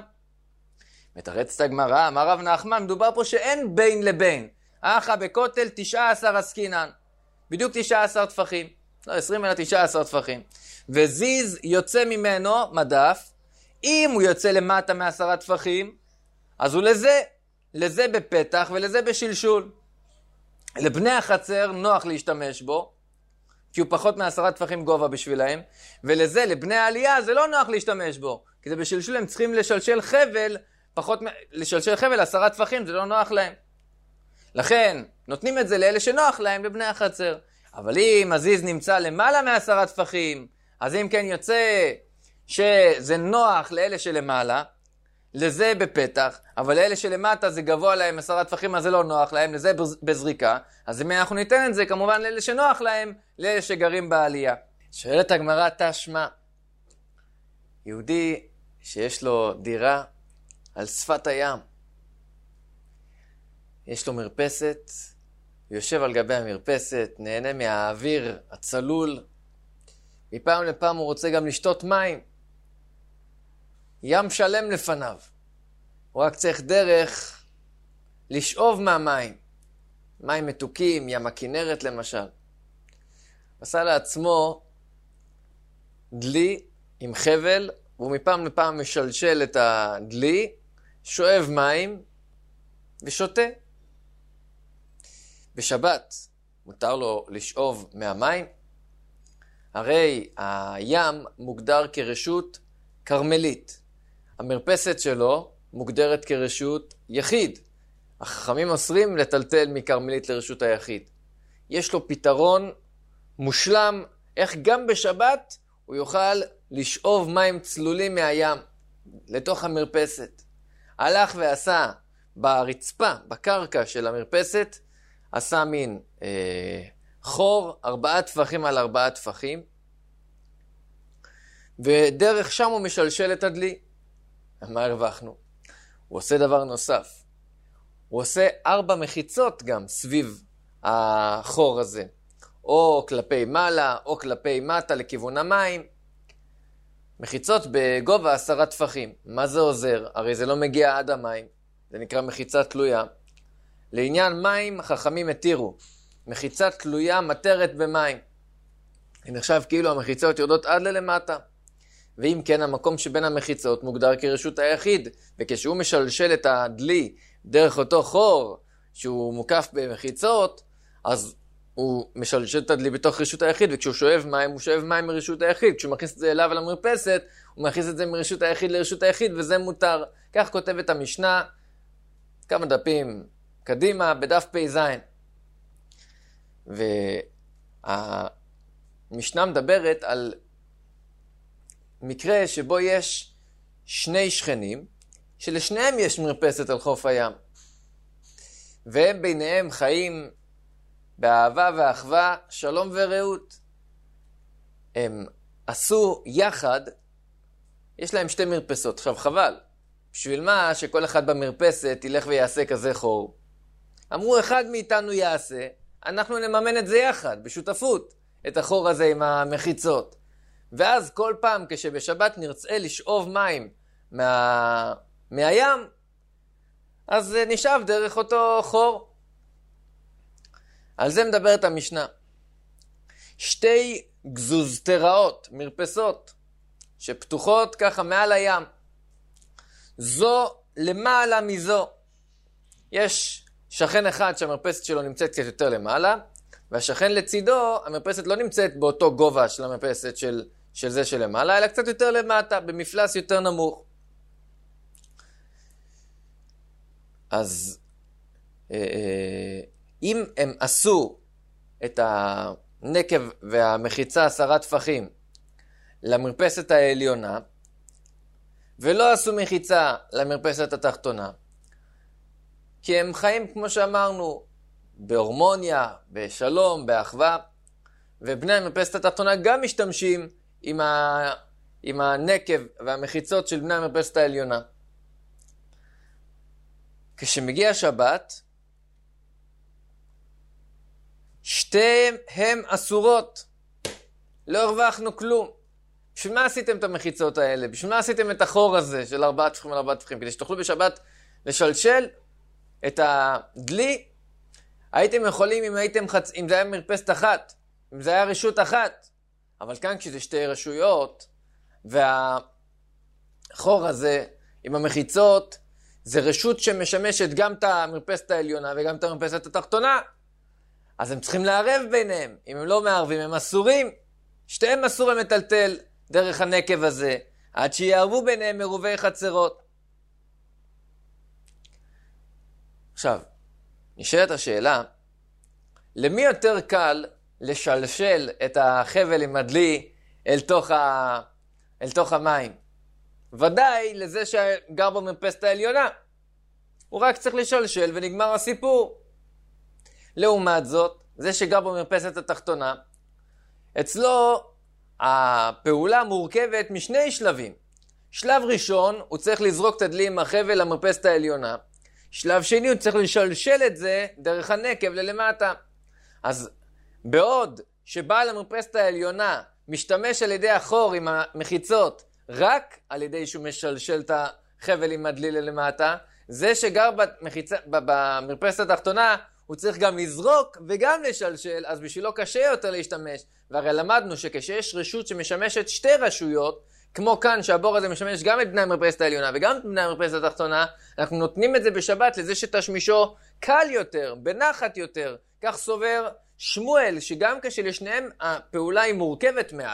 מתרצת הגמרא, אמר רב נחמן, מדובר פה שאין בין לבין. אחא בכותל תשעה עשר עסקינן. בדיוק תשעה עשר טפחים. לא, עשרים אלא תשעה עשר טפחים. וזיז יוצא ממנו מדף. אם הוא יוצא למטה מעשרה טפחים, אז הוא לזה. לזה בפתח ולזה בשלשול. לבני החצר נוח להשתמש בו, כי הוא פחות מעשרה טפחים גובה בשבילהם. ולזה, לבני העלייה, זה לא נוח להשתמש בו. כי זה בשלשול, הם צריכים לשלשל חבל, פחות, לשלשל חבל עשרה טפחים, זה לא נוח להם. לכן, נותנים את זה לאלה שנוח להם, לבני החצר. אבל אם הזיז נמצא למעלה מעשרה טפחים, אז אם כן יוצא שזה נוח לאלה שלמעלה, לזה בפתח, אבל לאלה שלמטה זה גבוה להם עשרה טפחים, אז זה לא נוח להם, לזה בזריקה. אז אם אנחנו ניתן את זה, כמובן לאלה שנוח להם, לאלה שגרים בעלייה. שואלת הגמרא תשמע, יהודי שיש לו דירה על שפת הים, יש לו מרפסת, הוא יושב על גבי המרפסת, נהנה מהאוויר הצלול, מפעם לפעם הוא רוצה גם לשתות מים, ים שלם לפניו, הוא רק צריך דרך לשאוב מהמים, מים מתוקים, ים הכנרת למשל. עשה לעצמו דלי עם חבל, והוא מפעם לפעם משלשל את הדלי, שואב מים ושותה. בשבת מותר לו לשאוב מהמים, הרי הים מוגדר כרשות קרמלית. המרפסת שלו מוגדרת כרשות יחיד. החכמים אוסרים לטלטל מכרמלית לרשות היחיד. יש לו פתרון מושלם איך גם בשבת הוא יוכל לשאוב מים צלולים מהים לתוך המרפסת. הלך ועשה ברצפה, בקרקע של המרפסת, עשה מין אה, חור, ארבעה טפחים על ארבעה טפחים, ודרך שם הוא משלשל את הדלי. מה הרווחנו? הוא עושה דבר נוסף. הוא עושה ארבע מחיצות גם סביב החור הזה. או כלפי מעלה, או כלפי מטה לכיוון המים. מחיצות בגובה עשרה טפחים. מה זה עוזר? הרי זה לא מגיע עד המים. זה נקרא מחיצה תלויה. לעניין מים, החכמים התירו. מחיצה תלויה מטרת במים. היא נחשב כאילו המחיצות יורדות עד ללמטה. ואם כן, המקום שבין המחיצות מוגדר כרשות היחיד. וכשהוא משלשל את הדלי דרך אותו חור שהוא מוקף במחיצות, אז הוא משלשל את הדלי בתוך רשות היחיד, וכשהוא שואב מים, הוא שואב מים מרשות היחיד. כשהוא מכניס את זה אליו על המרפסת, הוא מכניס את זה מרשות היחיד לרשות היחיד, וזה מותר. כך כותבת המשנה, כמה דפים קדימה, בדף פי זין. והמשנה מדברת על מקרה שבו יש שני שכנים, שלשניהם יש מרפסת על חוף הים. והם ביניהם חיים באהבה ואחווה, שלום ורעות. הם עשו יחד, יש להם שתי מרפסות. עכשיו חבל, בשביל מה שכל אחד במרפסת ילך ויעשה כזה חור? אמרו אחד מאיתנו יעשה, אנחנו נממן את זה יחד, בשותפות, את החור הזה עם המחיצות. ואז כל פעם כשבשבת נרצה לשאוב מים מה... מהים, אז נשאב דרך אותו חור. על זה מדברת המשנה. שתי גזוזתראות, מרפסות, שפתוחות ככה מעל הים. זו למעלה מזו. יש שכן אחד שהמרפסת שלו נמצאת קצת יותר למעלה, והשכן לצידו, המרפסת לא נמצאת באותו גובה של המרפסת של, של זה שלמעלה, אלא קצת יותר למטה, במפלס יותר נמוך. אז אם הם עשו את הנקב והמחיצה עשרה טפחים למרפסת העליונה, ולא עשו מחיצה למרפסת התחתונה, כי הם חיים, כמו שאמרנו, בהורמוניה, בשלום, באחווה, ובני המרפסת התחתונה גם משתמשים עם, ה... עם הנקב והמחיצות של בני המרפסת העליונה. כשמגיע שבת, שתיהם הם אסורות. לא הרווחנו כלום. בשביל מה עשיתם את המחיצות האלה? בשביל מה עשיתם את החור הזה של ארבעה טפחים על ארבעה טפחים? כדי שתוכלו בשבת לשלשל את הדלי. הייתם יכולים אם הייתם חצ... אם זה היה מרפסת אחת, אם זה היה רשות אחת. אבל כאן כשזה שתי רשויות, והחור הזה עם המחיצות, זה רשות שמשמשת גם את המרפסת העליונה וגם את המרפסת התחתונה. אז הם צריכים לערב ביניהם. אם הם לא מערבים, הם אסורים. שתיהם אסור למטלטל דרך הנקב הזה, עד שיערבו ביניהם מרובי חצרות. עכשיו, נשאלת השאלה, למי יותר קל לשלשל את החבל עם הדלי אל תוך, ה... אל תוך המים? ודאי לזה שגר במרפסת העליונה. הוא רק צריך לשלשל ונגמר הסיפור. לעומת זאת, זה שגר במרפסת התחתונה, אצלו הפעולה מורכבת משני שלבים. שלב ראשון, הוא צריך לזרוק את הדלי עם החבל למרפסת העליונה. שלב שני, הוא צריך לשלשל את זה דרך הנקב ללמטה. אז בעוד שבעל המרפסת העליונה משתמש על ידי החור עם המחיצות, רק על ידי שהוא משלשל את החבל עם הדלי ללמטה, זה שגר במחיצה, במרפסת התחתונה, הוא צריך גם לזרוק וגם לשלשל, אז בשבילו קשה יותר להשתמש. והרי למדנו שכשיש רשות שמשמשת שתי רשויות, כמו כאן שהבור הזה משמש גם את בני המרפסת העליונה וגם את בני המרפסת התחתונה, אנחנו נותנים את זה בשבת לזה שתשמישו קל יותר, בנחת יותר. כך סובר שמואל, שגם כשלשניהם הפעולה היא מורכבת מעט.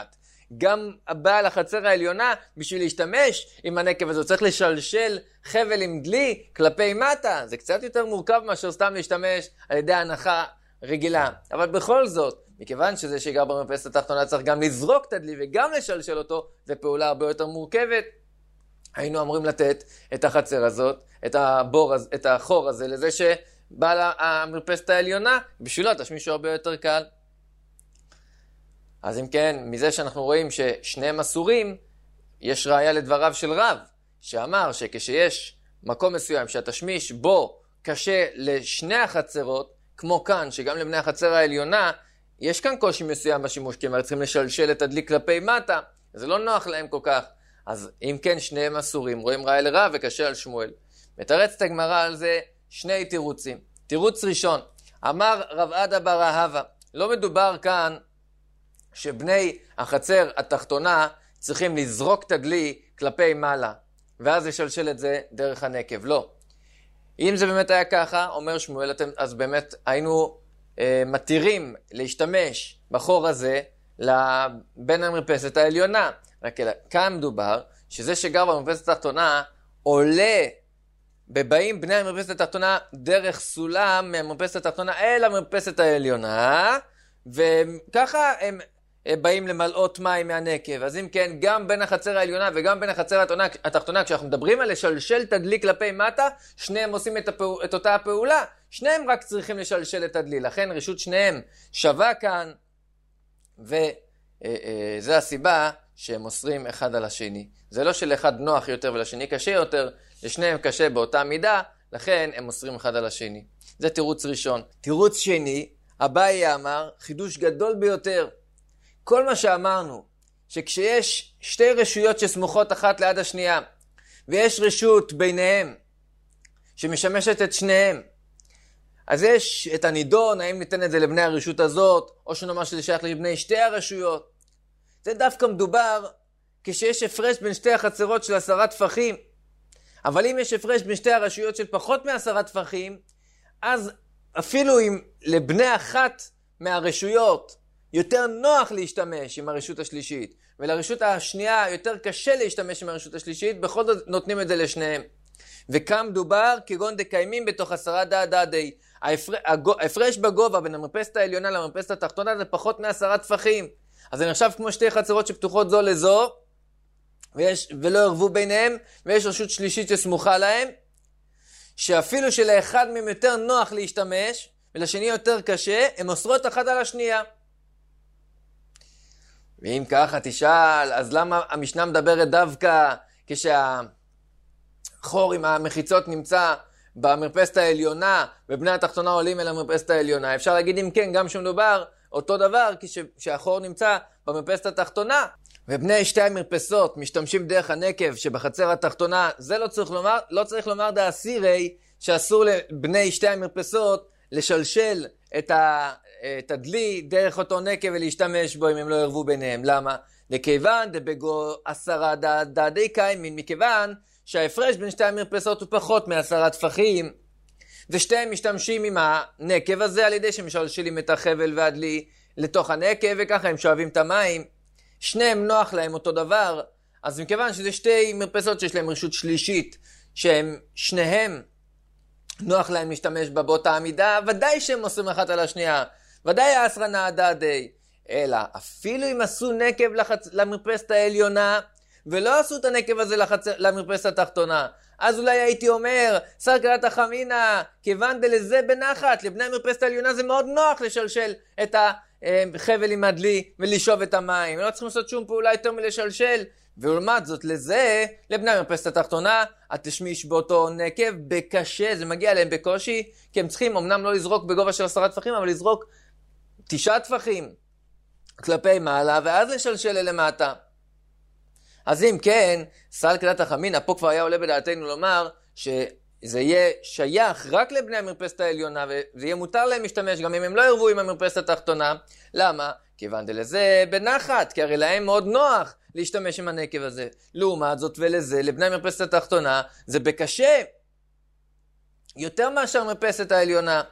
גם הבעל החצר העליונה, בשביל להשתמש עם הנקב הזה, הוא צריך לשלשל חבל עם דלי כלפי מטה. זה קצת יותר מורכב מאשר סתם להשתמש על ידי הנחה רגילה. אבל בכל זאת, מכיוון שזה שגר במרפסת התחתונה צריך גם לזרוק את הדלי וגם לשלשל אותו, זה פעולה הרבה יותר מורכבת. היינו אמורים לתת את החצר הזאת, את הבור, את החור הזה, לזה שבעל המרפסת העליונה, בשבילו תשמישו הרבה יותר קל. אז אם כן, מזה שאנחנו רואים ששניהם אסורים, יש ראיה לדבריו של רב, שאמר שכשיש מקום מסוים שהתשמיש בו קשה לשני החצרות, כמו כאן, שגם לבני החצר העליונה, יש כאן קושי מסוים בשימוש, כי הם צריכים לשלשל את הדלי כלפי מטה, זה לא נוח להם כל כך. אז אם כן, שניהם אסורים, רואים ראיה לרב וקשה על שמואל. מתרצת הגמרא על זה שני תירוצים. תירוץ ראשון, אמר רב עדה בר אהבה, לא מדובר כאן שבני החצר התחתונה צריכים לזרוק את הדלי כלפי מעלה, ואז לשלשל את זה דרך הנקב. לא. אם זה באמת היה ככה, אומר שמואל, אתם, אז באמת היינו אה, מתירים להשתמש בחור הזה בין המרפסת העליונה. רק כאן מדובר שזה שגר במרפסת התחתונה עולה בבאים בני המרפסת התחתונה דרך סולם מהמרפסת התחתונה אל המרפסת העליונה, וככה הם באים למלאות מים מהנקב. אז אם כן, גם בין החצר העליונה וגם בין החצר התחתונה, כשאנחנו מדברים על לשלשל את הדלי כלפי מטה, שניהם עושים את, הפעול, את אותה הפעולה, שניהם רק צריכים לשלשל את הדלי. לכן רשות שניהם שווה כאן, וזה הסיבה שהם מוסרים אחד על השני. זה לא שלאחד נוח יותר ולשני קשה יותר, לשניהם קשה באותה מידה, לכן הם מוסרים אחד על השני. זה תירוץ ראשון. תירוץ שני, אביי אמר, חידוש גדול ביותר. כל מה שאמרנו, שכשיש שתי רשויות שסמוכות אחת ליד השנייה, ויש רשות ביניהם, שמשמשת את שניהם, אז יש את הנידון, האם ניתן את זה לבני הרשות הזאת, או שנאמר שזה שייך לבני שתי הרשויות. זה דווקא מדובר כשיש הפרש בין שתי החצרות של עשרה טפחים. אבל אם יש הפרש בין שתי הרשויות של פחות מעשרה טפחים, אז אפילו אם לבני אחת מהרשויות יותר נוח להשתמש עם הרשות השלישית, ולרשות השנייה יותר קשה להשתמש עם הרשות השלישית, בכל זאת נותנים את זה לשניהם. וכאן מדובר כגון דקיימים בתוך עשרה דעדעי. ההפרש בגובה בין המרפסת העליונה למרפסת התחתונה זה פחות מעשרה טפחים. אז זה נחשב כמו שתי חצרות שפתוחות זו לזו, ויש, ולא ערבו ביניהם, ויש רשות שלישית שסמוכה להם, שאפילו שלאחד מהם יותר נוח להשתמש, ולשני יותר קשה, הם אוסרות אחת על השנייה. ואם ככה תשאל, אז למה המשנה מדברת דווקא כשהחור עם המחיצות נמצא במרפסת העליונה, ובני התחתונה עולים אל המרפסת העליונה? אפשר להגיד אם כן, גם שמדובר אותו דבר, כשהחור נמצא במרפסת התחתונה, ובני שתי המרפסות משתמשים דרך הנקב שבחצר התחתונה, זה לא צריך לומר, לא צריך לומר דאסירי, שאסור לבני שתי המרפסות לשלשל את, ה, את הדלי דרך אותו נקב ולהשתמש בו אם הם לא ירבו ביניהם. למה? לכיוון דבגו עשרה דעדי קיימין, מכיוון שההפרש בין שתי המרפסות הוא פחות מעשרה טפחים, ושתיהם משתמשים עם הנקב הזה על ידי שמשלשלים את החבל והדלי לתוך הנקב, וככה הם שואבים את המים. שניהם נוח להם אותו דבר, אז מכיוון שזה שתי מרפסות שיש להם רשות שלישית, שהם שניהם נוח להם להשתמש בה באותה עמידה, ודאי שהם עושים אחת על השנייה, ודאי העשרה נעדעי. אלא אפילו אם עשו נקב לחצ... למרפסת העליונה, ולא עשו את הנקב הזה לחצ... למרפסת התחתונה, אז אולי הייתי אומר, שר קלת החמינה, כיוון דלזה בנחת, לבני המרפסת העליונה זה מאוד נוח לשלשל את החבל עם הדלי ולשאוב את המים. הם לא צריכים לעשות שום פעולה יותר מלשלשל. ולעומת זאת לזה, לבני המרפסת התחתונה, התשמיש באותו נקב בקשה, זה מגיע להם בקושי, כי הם צריכים אמנם לא לזרוק בגובה של עשרה טפחים, אבל לזרוק תשעה טפחים כלפי מעלה, ואז לשלשל למטה. אז אם כן, שר קלת החמינה, פה כבר היה עולה בדעתנו לומר שזה יהיה שייך רק לבני המרפסת העליונה, וזה יהיה מותר להם להשתמש גם אם הם לא ירבו עם המרפסת התחתונה. למה? כיוון דלזה בנחת, כי הרי להם מאוד נוח להשתמש עם הנקב הזה. לעומת זאת ולזה, לבני המרפסת התחתונה, זה בקשה יותר מאשר המרפסת העליונה.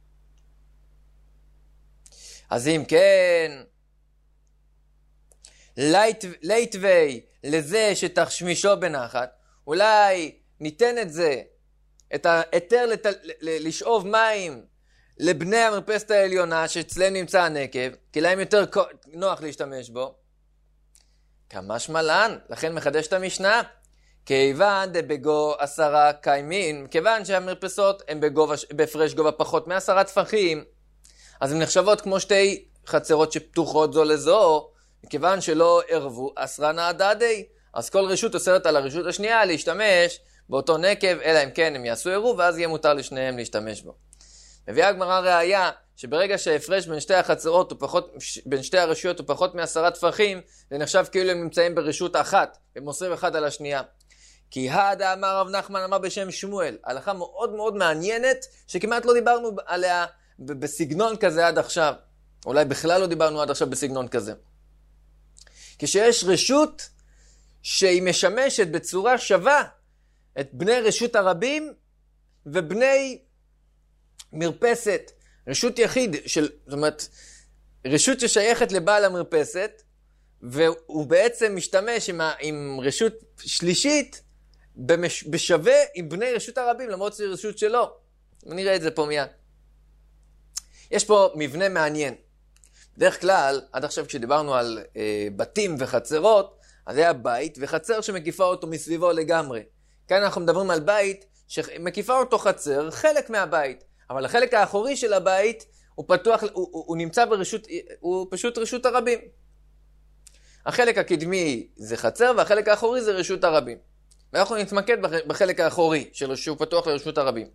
אז אם כן, לייטווי לזה שתשמישו בנחת, אולי ניתן את זה, את ההיתר לת... לשאוב מים לבני המרפסת העליונה שאצלם נמצא הנקב, כי להם יותר נוח להשתמש בו. כמשמע לן, לכן מחדש את המשנה, כיוון דבגו עשרה קיימין, כיוון שהמרפסות הן בגובה, בהפרש גובה פחות מעשרה טפחים, אז הן נחשבות כמו שתי חצרות שפתוחות זו לזו, מכיוון שלא ערבו עשרה נעדדי, אז כל רשות אוסרת על הרשות השנייה להשתמש באותו נקב, אלא אם כן הם יעשו עירוב, ואז יהיה מותר לשניהם להשתמש בו. מביאה הגמרא ראיה שברגע שההפרש בין שתי החצרות הוא פחות, בין שתי הרשויות הוא פחות מעשרה טפחים, זה נחשב כאילו הם נמצאים ברשות אחת, הם מוסרים אחד על השנייה. כי הדה אמר רב נחמן אמר בשם שמואל, הלכה מאוד מאוד מעניינת, שכמעט לא דיברנו עליה בסגנון כזה עד עכשיו. אולי בכלל לא דיברנו עד עכשיו בסגנון כזה. כשיש רשות שהיא משמשת בצורה שווה את בני רשות הרבים ובני מרפסת, רשות יחיד, של, זאת אומרת, רשות ששייכת לבעל המרפסת, והוא בעצם משתמש עם, עם רשות שלישית במש, בשווה עם בני רשות הרבים, למרות שזה רשות שלו. נראה את זה פה מיד. יש פה מבנה מעניין. בדרך כלל, עד עכשיו כשדיברנו על אה, בתים וחצרות, אז היה בית וחצר שמקיפה אותו מסביבו לגמרי. כאן אנחנו מדברים על בית שמקיפה אותו חצר, חלק מהבית. אבל החלק האחורי של הבית הוא פתוח, הוא, הוא, הוא נמצא ברשות, הוא פשוט רשות הרבים. החלק הקדמי זה חצר והחלק האחורי זה רשות הרבים. ואנחנו נתמקד בחלק האחורי של שהוא פתוח לרשות הרבים.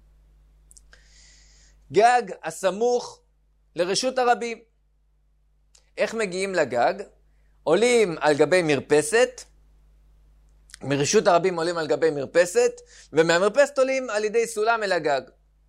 גג הסמוך לרשות הרבים. איך מגיעים לגג? עולים על גבי מרפסת, מרשות הרבים עולים על גבי מרפסת, ומהמרפסת עולים על ידי סולם אל הגג.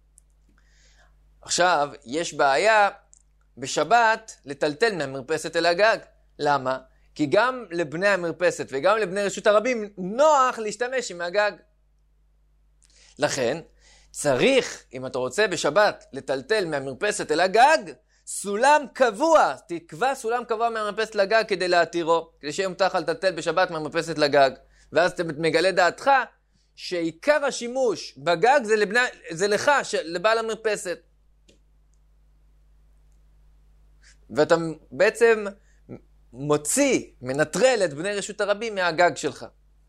עכשיו, יש בעיה בשבת לטלטל מהמרפסת אל הגג. למה? כי גם לבני המרפסת וגם לבני רשות הרבים נוח להשתמש עם הגג. לכן, צריך, אם אתה רוצה בשבת לטלטל מהמרפסת אל הגג, סולם קבוע. תקבע סולם קבוע מהמרפסת לגג כדי להתירו, כדי שיהיה מותר לטלטל בשבת מהמרפסת לגג. ואז אתה מגלה דעתך שעיקר השימוש בגג זה, לבני, זה לך, לבעל המרפסת. ואתה בעצם מוציא, מנטרל את בני רשות הרבים מהגג שלך.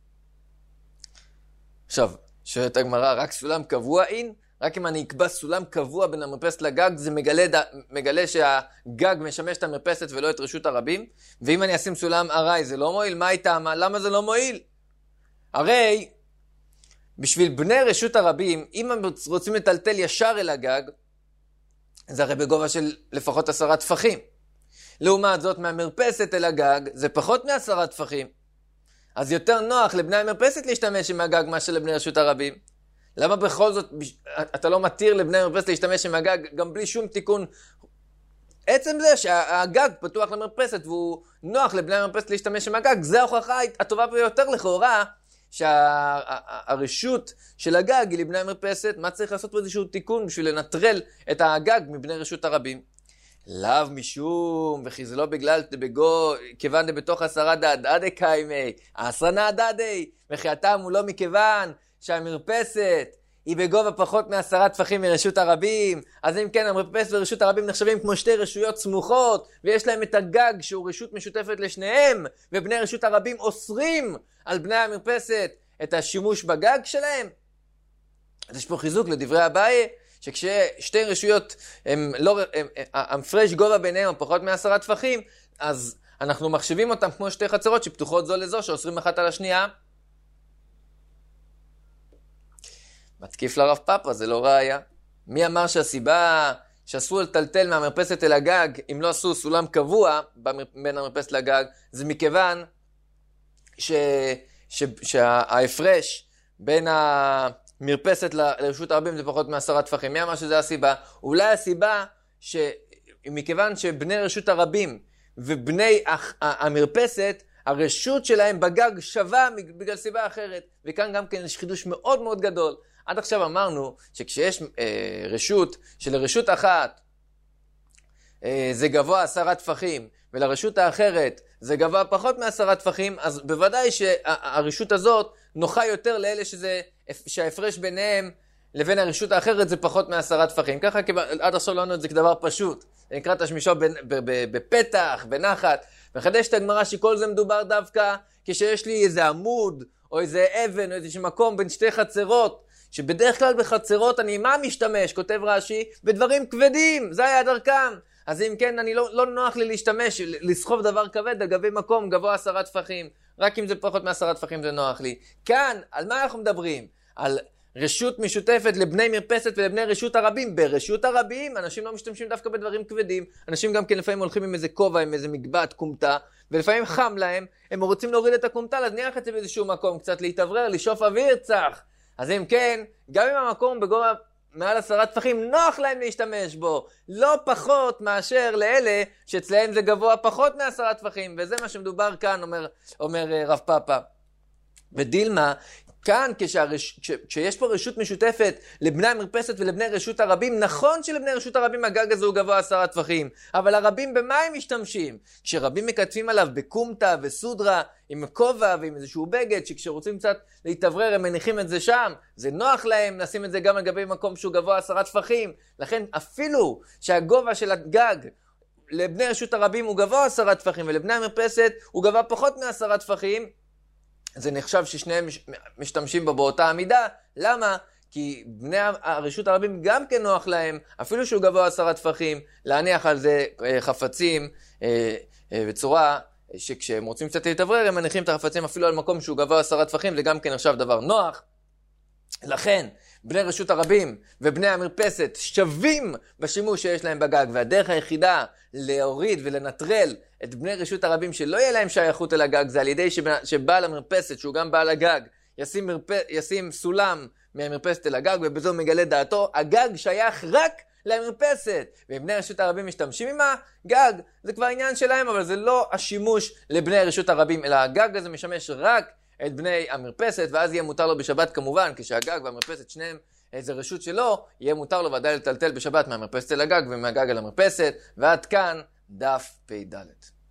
עכשיו, שואלת הגמרא, רק סולם קבוע אין? רק אם אני אקבע סולם קבוע בין המרפסת לגג, זה מגלה, מגלה שהגג משמש את המרפסת ולא את רשות הרבים? ואם אני אשים סולם ארעי, זה לא מועיל? מה איתה? למה זה לא מועיל? הרי, בשביל בני רשות הרבים, אם הם רוצים לטלטל ישר אל הגג, זה הרי בגובה של לפחות עשרה טפחים. לעומת זאת, מהמרפסת אל הגג, זה פחות מעשרה טפחים. אז יותר נוח לבני המרפסת להשתמש עם הגג מאשר לבני רשות הרבים. למה בכל זאת אתה לא מתיר לבני המרפסת להשתמש עם הגג גם בלי שום תיקון? עצם זה שהגג פתוח למרפסת והוא נוח לבני המרפסת להשתמש עם הגג, זה ההוכחה הטובה ביותר לכאורה שהרשות של הגג היא לבני המרפסת. מה צריך לעשות פה איזשהו תיקון בשביל לנטרל את הגג מבני רשות הרבים? לאו משום, וכי זה לא בגלל בגו, כיוון דבתוך עשרה דעדדי קיימי, עשרה נעדדי, וכי הטעם הוא לא מכיוון שהמרפסת היא בגובה פחות מעשרה טפחים מרשות הרבים. אז אם כן, המרפסת ורשות הרבים נחשבים כמו שתי רשויות סמוכות, ויש להם את הגג שהוא רשות משותפת לשניהם, ובני רשות הרבים אוסרים על בני המרפסת את השימוש בגג שלהם. אז יש פה חיזוק לדברי אביי, שכששתי רשויות הם לא, הם, המפרש גובה ביניהם הוא פחות מעשרה טפחים, אז אנחנו מחשבים אותם כמו שתי חצרות שפתוחות זו לזו, שאוסרים אחת על השנייה. מתקיף לרב פאפה, זה לא ראיה. מי אמר שהסיבה שאסור לטלטל מהמרפסת אל הגג, אם לא עשו סולם קבוע בין המרפסת לגג, זה מכיוון ש, ש, שההפרש בין המרפסת לרשות הרבים זה פחות מעשרה טפחים. מי אמר שזה הסיבה? אולי הסיבה שמכיוון שבני רשות הרבים ובני המרפסת, הרשות שלהם בגג שווה בגלל סיבה אחרת. וכאן גם כן יש חידוש מאוד מאוד גדול. עד עכשיו אמרנו שכשיש אה, רשות שלרשות אחת אה, זה גבוה עשרה טפחים, ולרשות האחרת זה גבוה פחות מעשרה טפחים, אז בוודאי שהרשות הזאת נוחה יותר לאלה שזה, שההפרש ביניהם לבין הרשות האחרת זה פחות מעשרה טפחים. ככה עד עכשיו לא זה כדבר פשוט. זה נקרא תשמישו בפתח, בנחת. מחדשת הגמרא שכל זה מדובר דווקא כשיש לי איזה עמוד, או איזה אבן, או איזה מקום בין שתי חצרות, שבדרך כלל בחצרות אני מה משתמש, כותב רש"י, בדברים כבדים, זה היה דרכם. אז אם כן, אני לא, לא נוח לי להשתמש, לסחוב דבר כבד על גבי מקום גבוה עשרה טפחים. רק אם זה פחות מעשרה טפחים זה נוח לי. כאן, על מה אנחנו מדברים? על רשות משותפת לבני מרפסת ולבני רשות הרבים. ברשות הרבים, אנשים לא משתמשים דווקא בדברים כבדים. אנשים גם כן לפעמים הולכים עם איזה כובע, עם איזה מגבעת, קומטה, ולפעמים חם להם, הם רוצים להוריד את הקומטה, אז נניח את זה באיזשהו מקום, קצת להתאוורר, לשאוף אוויר צח. אז אם כן, גם אם המקום בגובה מעל עשרה טפחים, נוח להם להשתמש בו, לא פחות מאשר לאלה שאצלהם זה גבוה פחות מעשרה טפחים, וזה מה שמדובר כאן, אומר, אומר רב פאפה. ודילמה, כאן כשהרש... כש... כשיש פה רשות משותפת לבני המרפסת ולבני רשות הרבים, נכון שלבני רשות הרבים הגג הזה הוא גבוה עשרה טפחים, אבל הרבים במה הם משתמשים? כשרבים מקטפים עליו בקומטה וסודרה, עם כובע ועם איזשהו בגד, שכשרוצים קצת להתאוורר הם מניחים את זה שם, זה נוח להם, נשים את זה גם על גבי מקום שהוא גבוה עשרה טפחים, לכן אפילו שהגובה של הגג לבני רשות הרבים הוא גבוה עשרה טפחים, ולבני המרפסת הוא גבוה פחות מעשרה טפחים, זה נחשב ששניהם משתמשים בו באותה עמידה. למה? כי בני הרשות הרבים גם כן נוח להם, אפילו שהוא גבוה עשרה טפחים, להניח על זה חפצים בצורה שכשהם רוצים קצת להתאוורר, הם מניחים את החפצים אפילו על מקום שהוא גבוה עשרה טפחים, זה גם כן נחשב דבר נוח. לכן, בני רשות הרבים ובני המרפסת שווים בשימוש שיש להם בגג, והדרך היחידה להוריד ולנטרל את בני רשות הרבים שלא יהיה להם שייכות אל הגג, זה על ידי שבעל המרפסת, שהוא גם בעל הגג, ישים, מרפ... ישים סולם מהמרפסת אל הגג, ובזו הוא מגלה דעתו, הגג שייך רק למרפסת, ובני רשות הרבים משתמשים עם הגג, זה כבר עניין שלהם, אבל זה לא השימוש לבני רשות הרבים, אלא הגג הזה משמש רק את בני המרפסת, ואז יהיה מותר לו בשבת כמובן, כשהגג והמרפסת שניהם איזה רשות שלו, יהיה מותר לו ודאי לטלטל בשבת מהמרפסת אל הגג ומהגג אל המרפסת, ועד כאן דף פ"ד.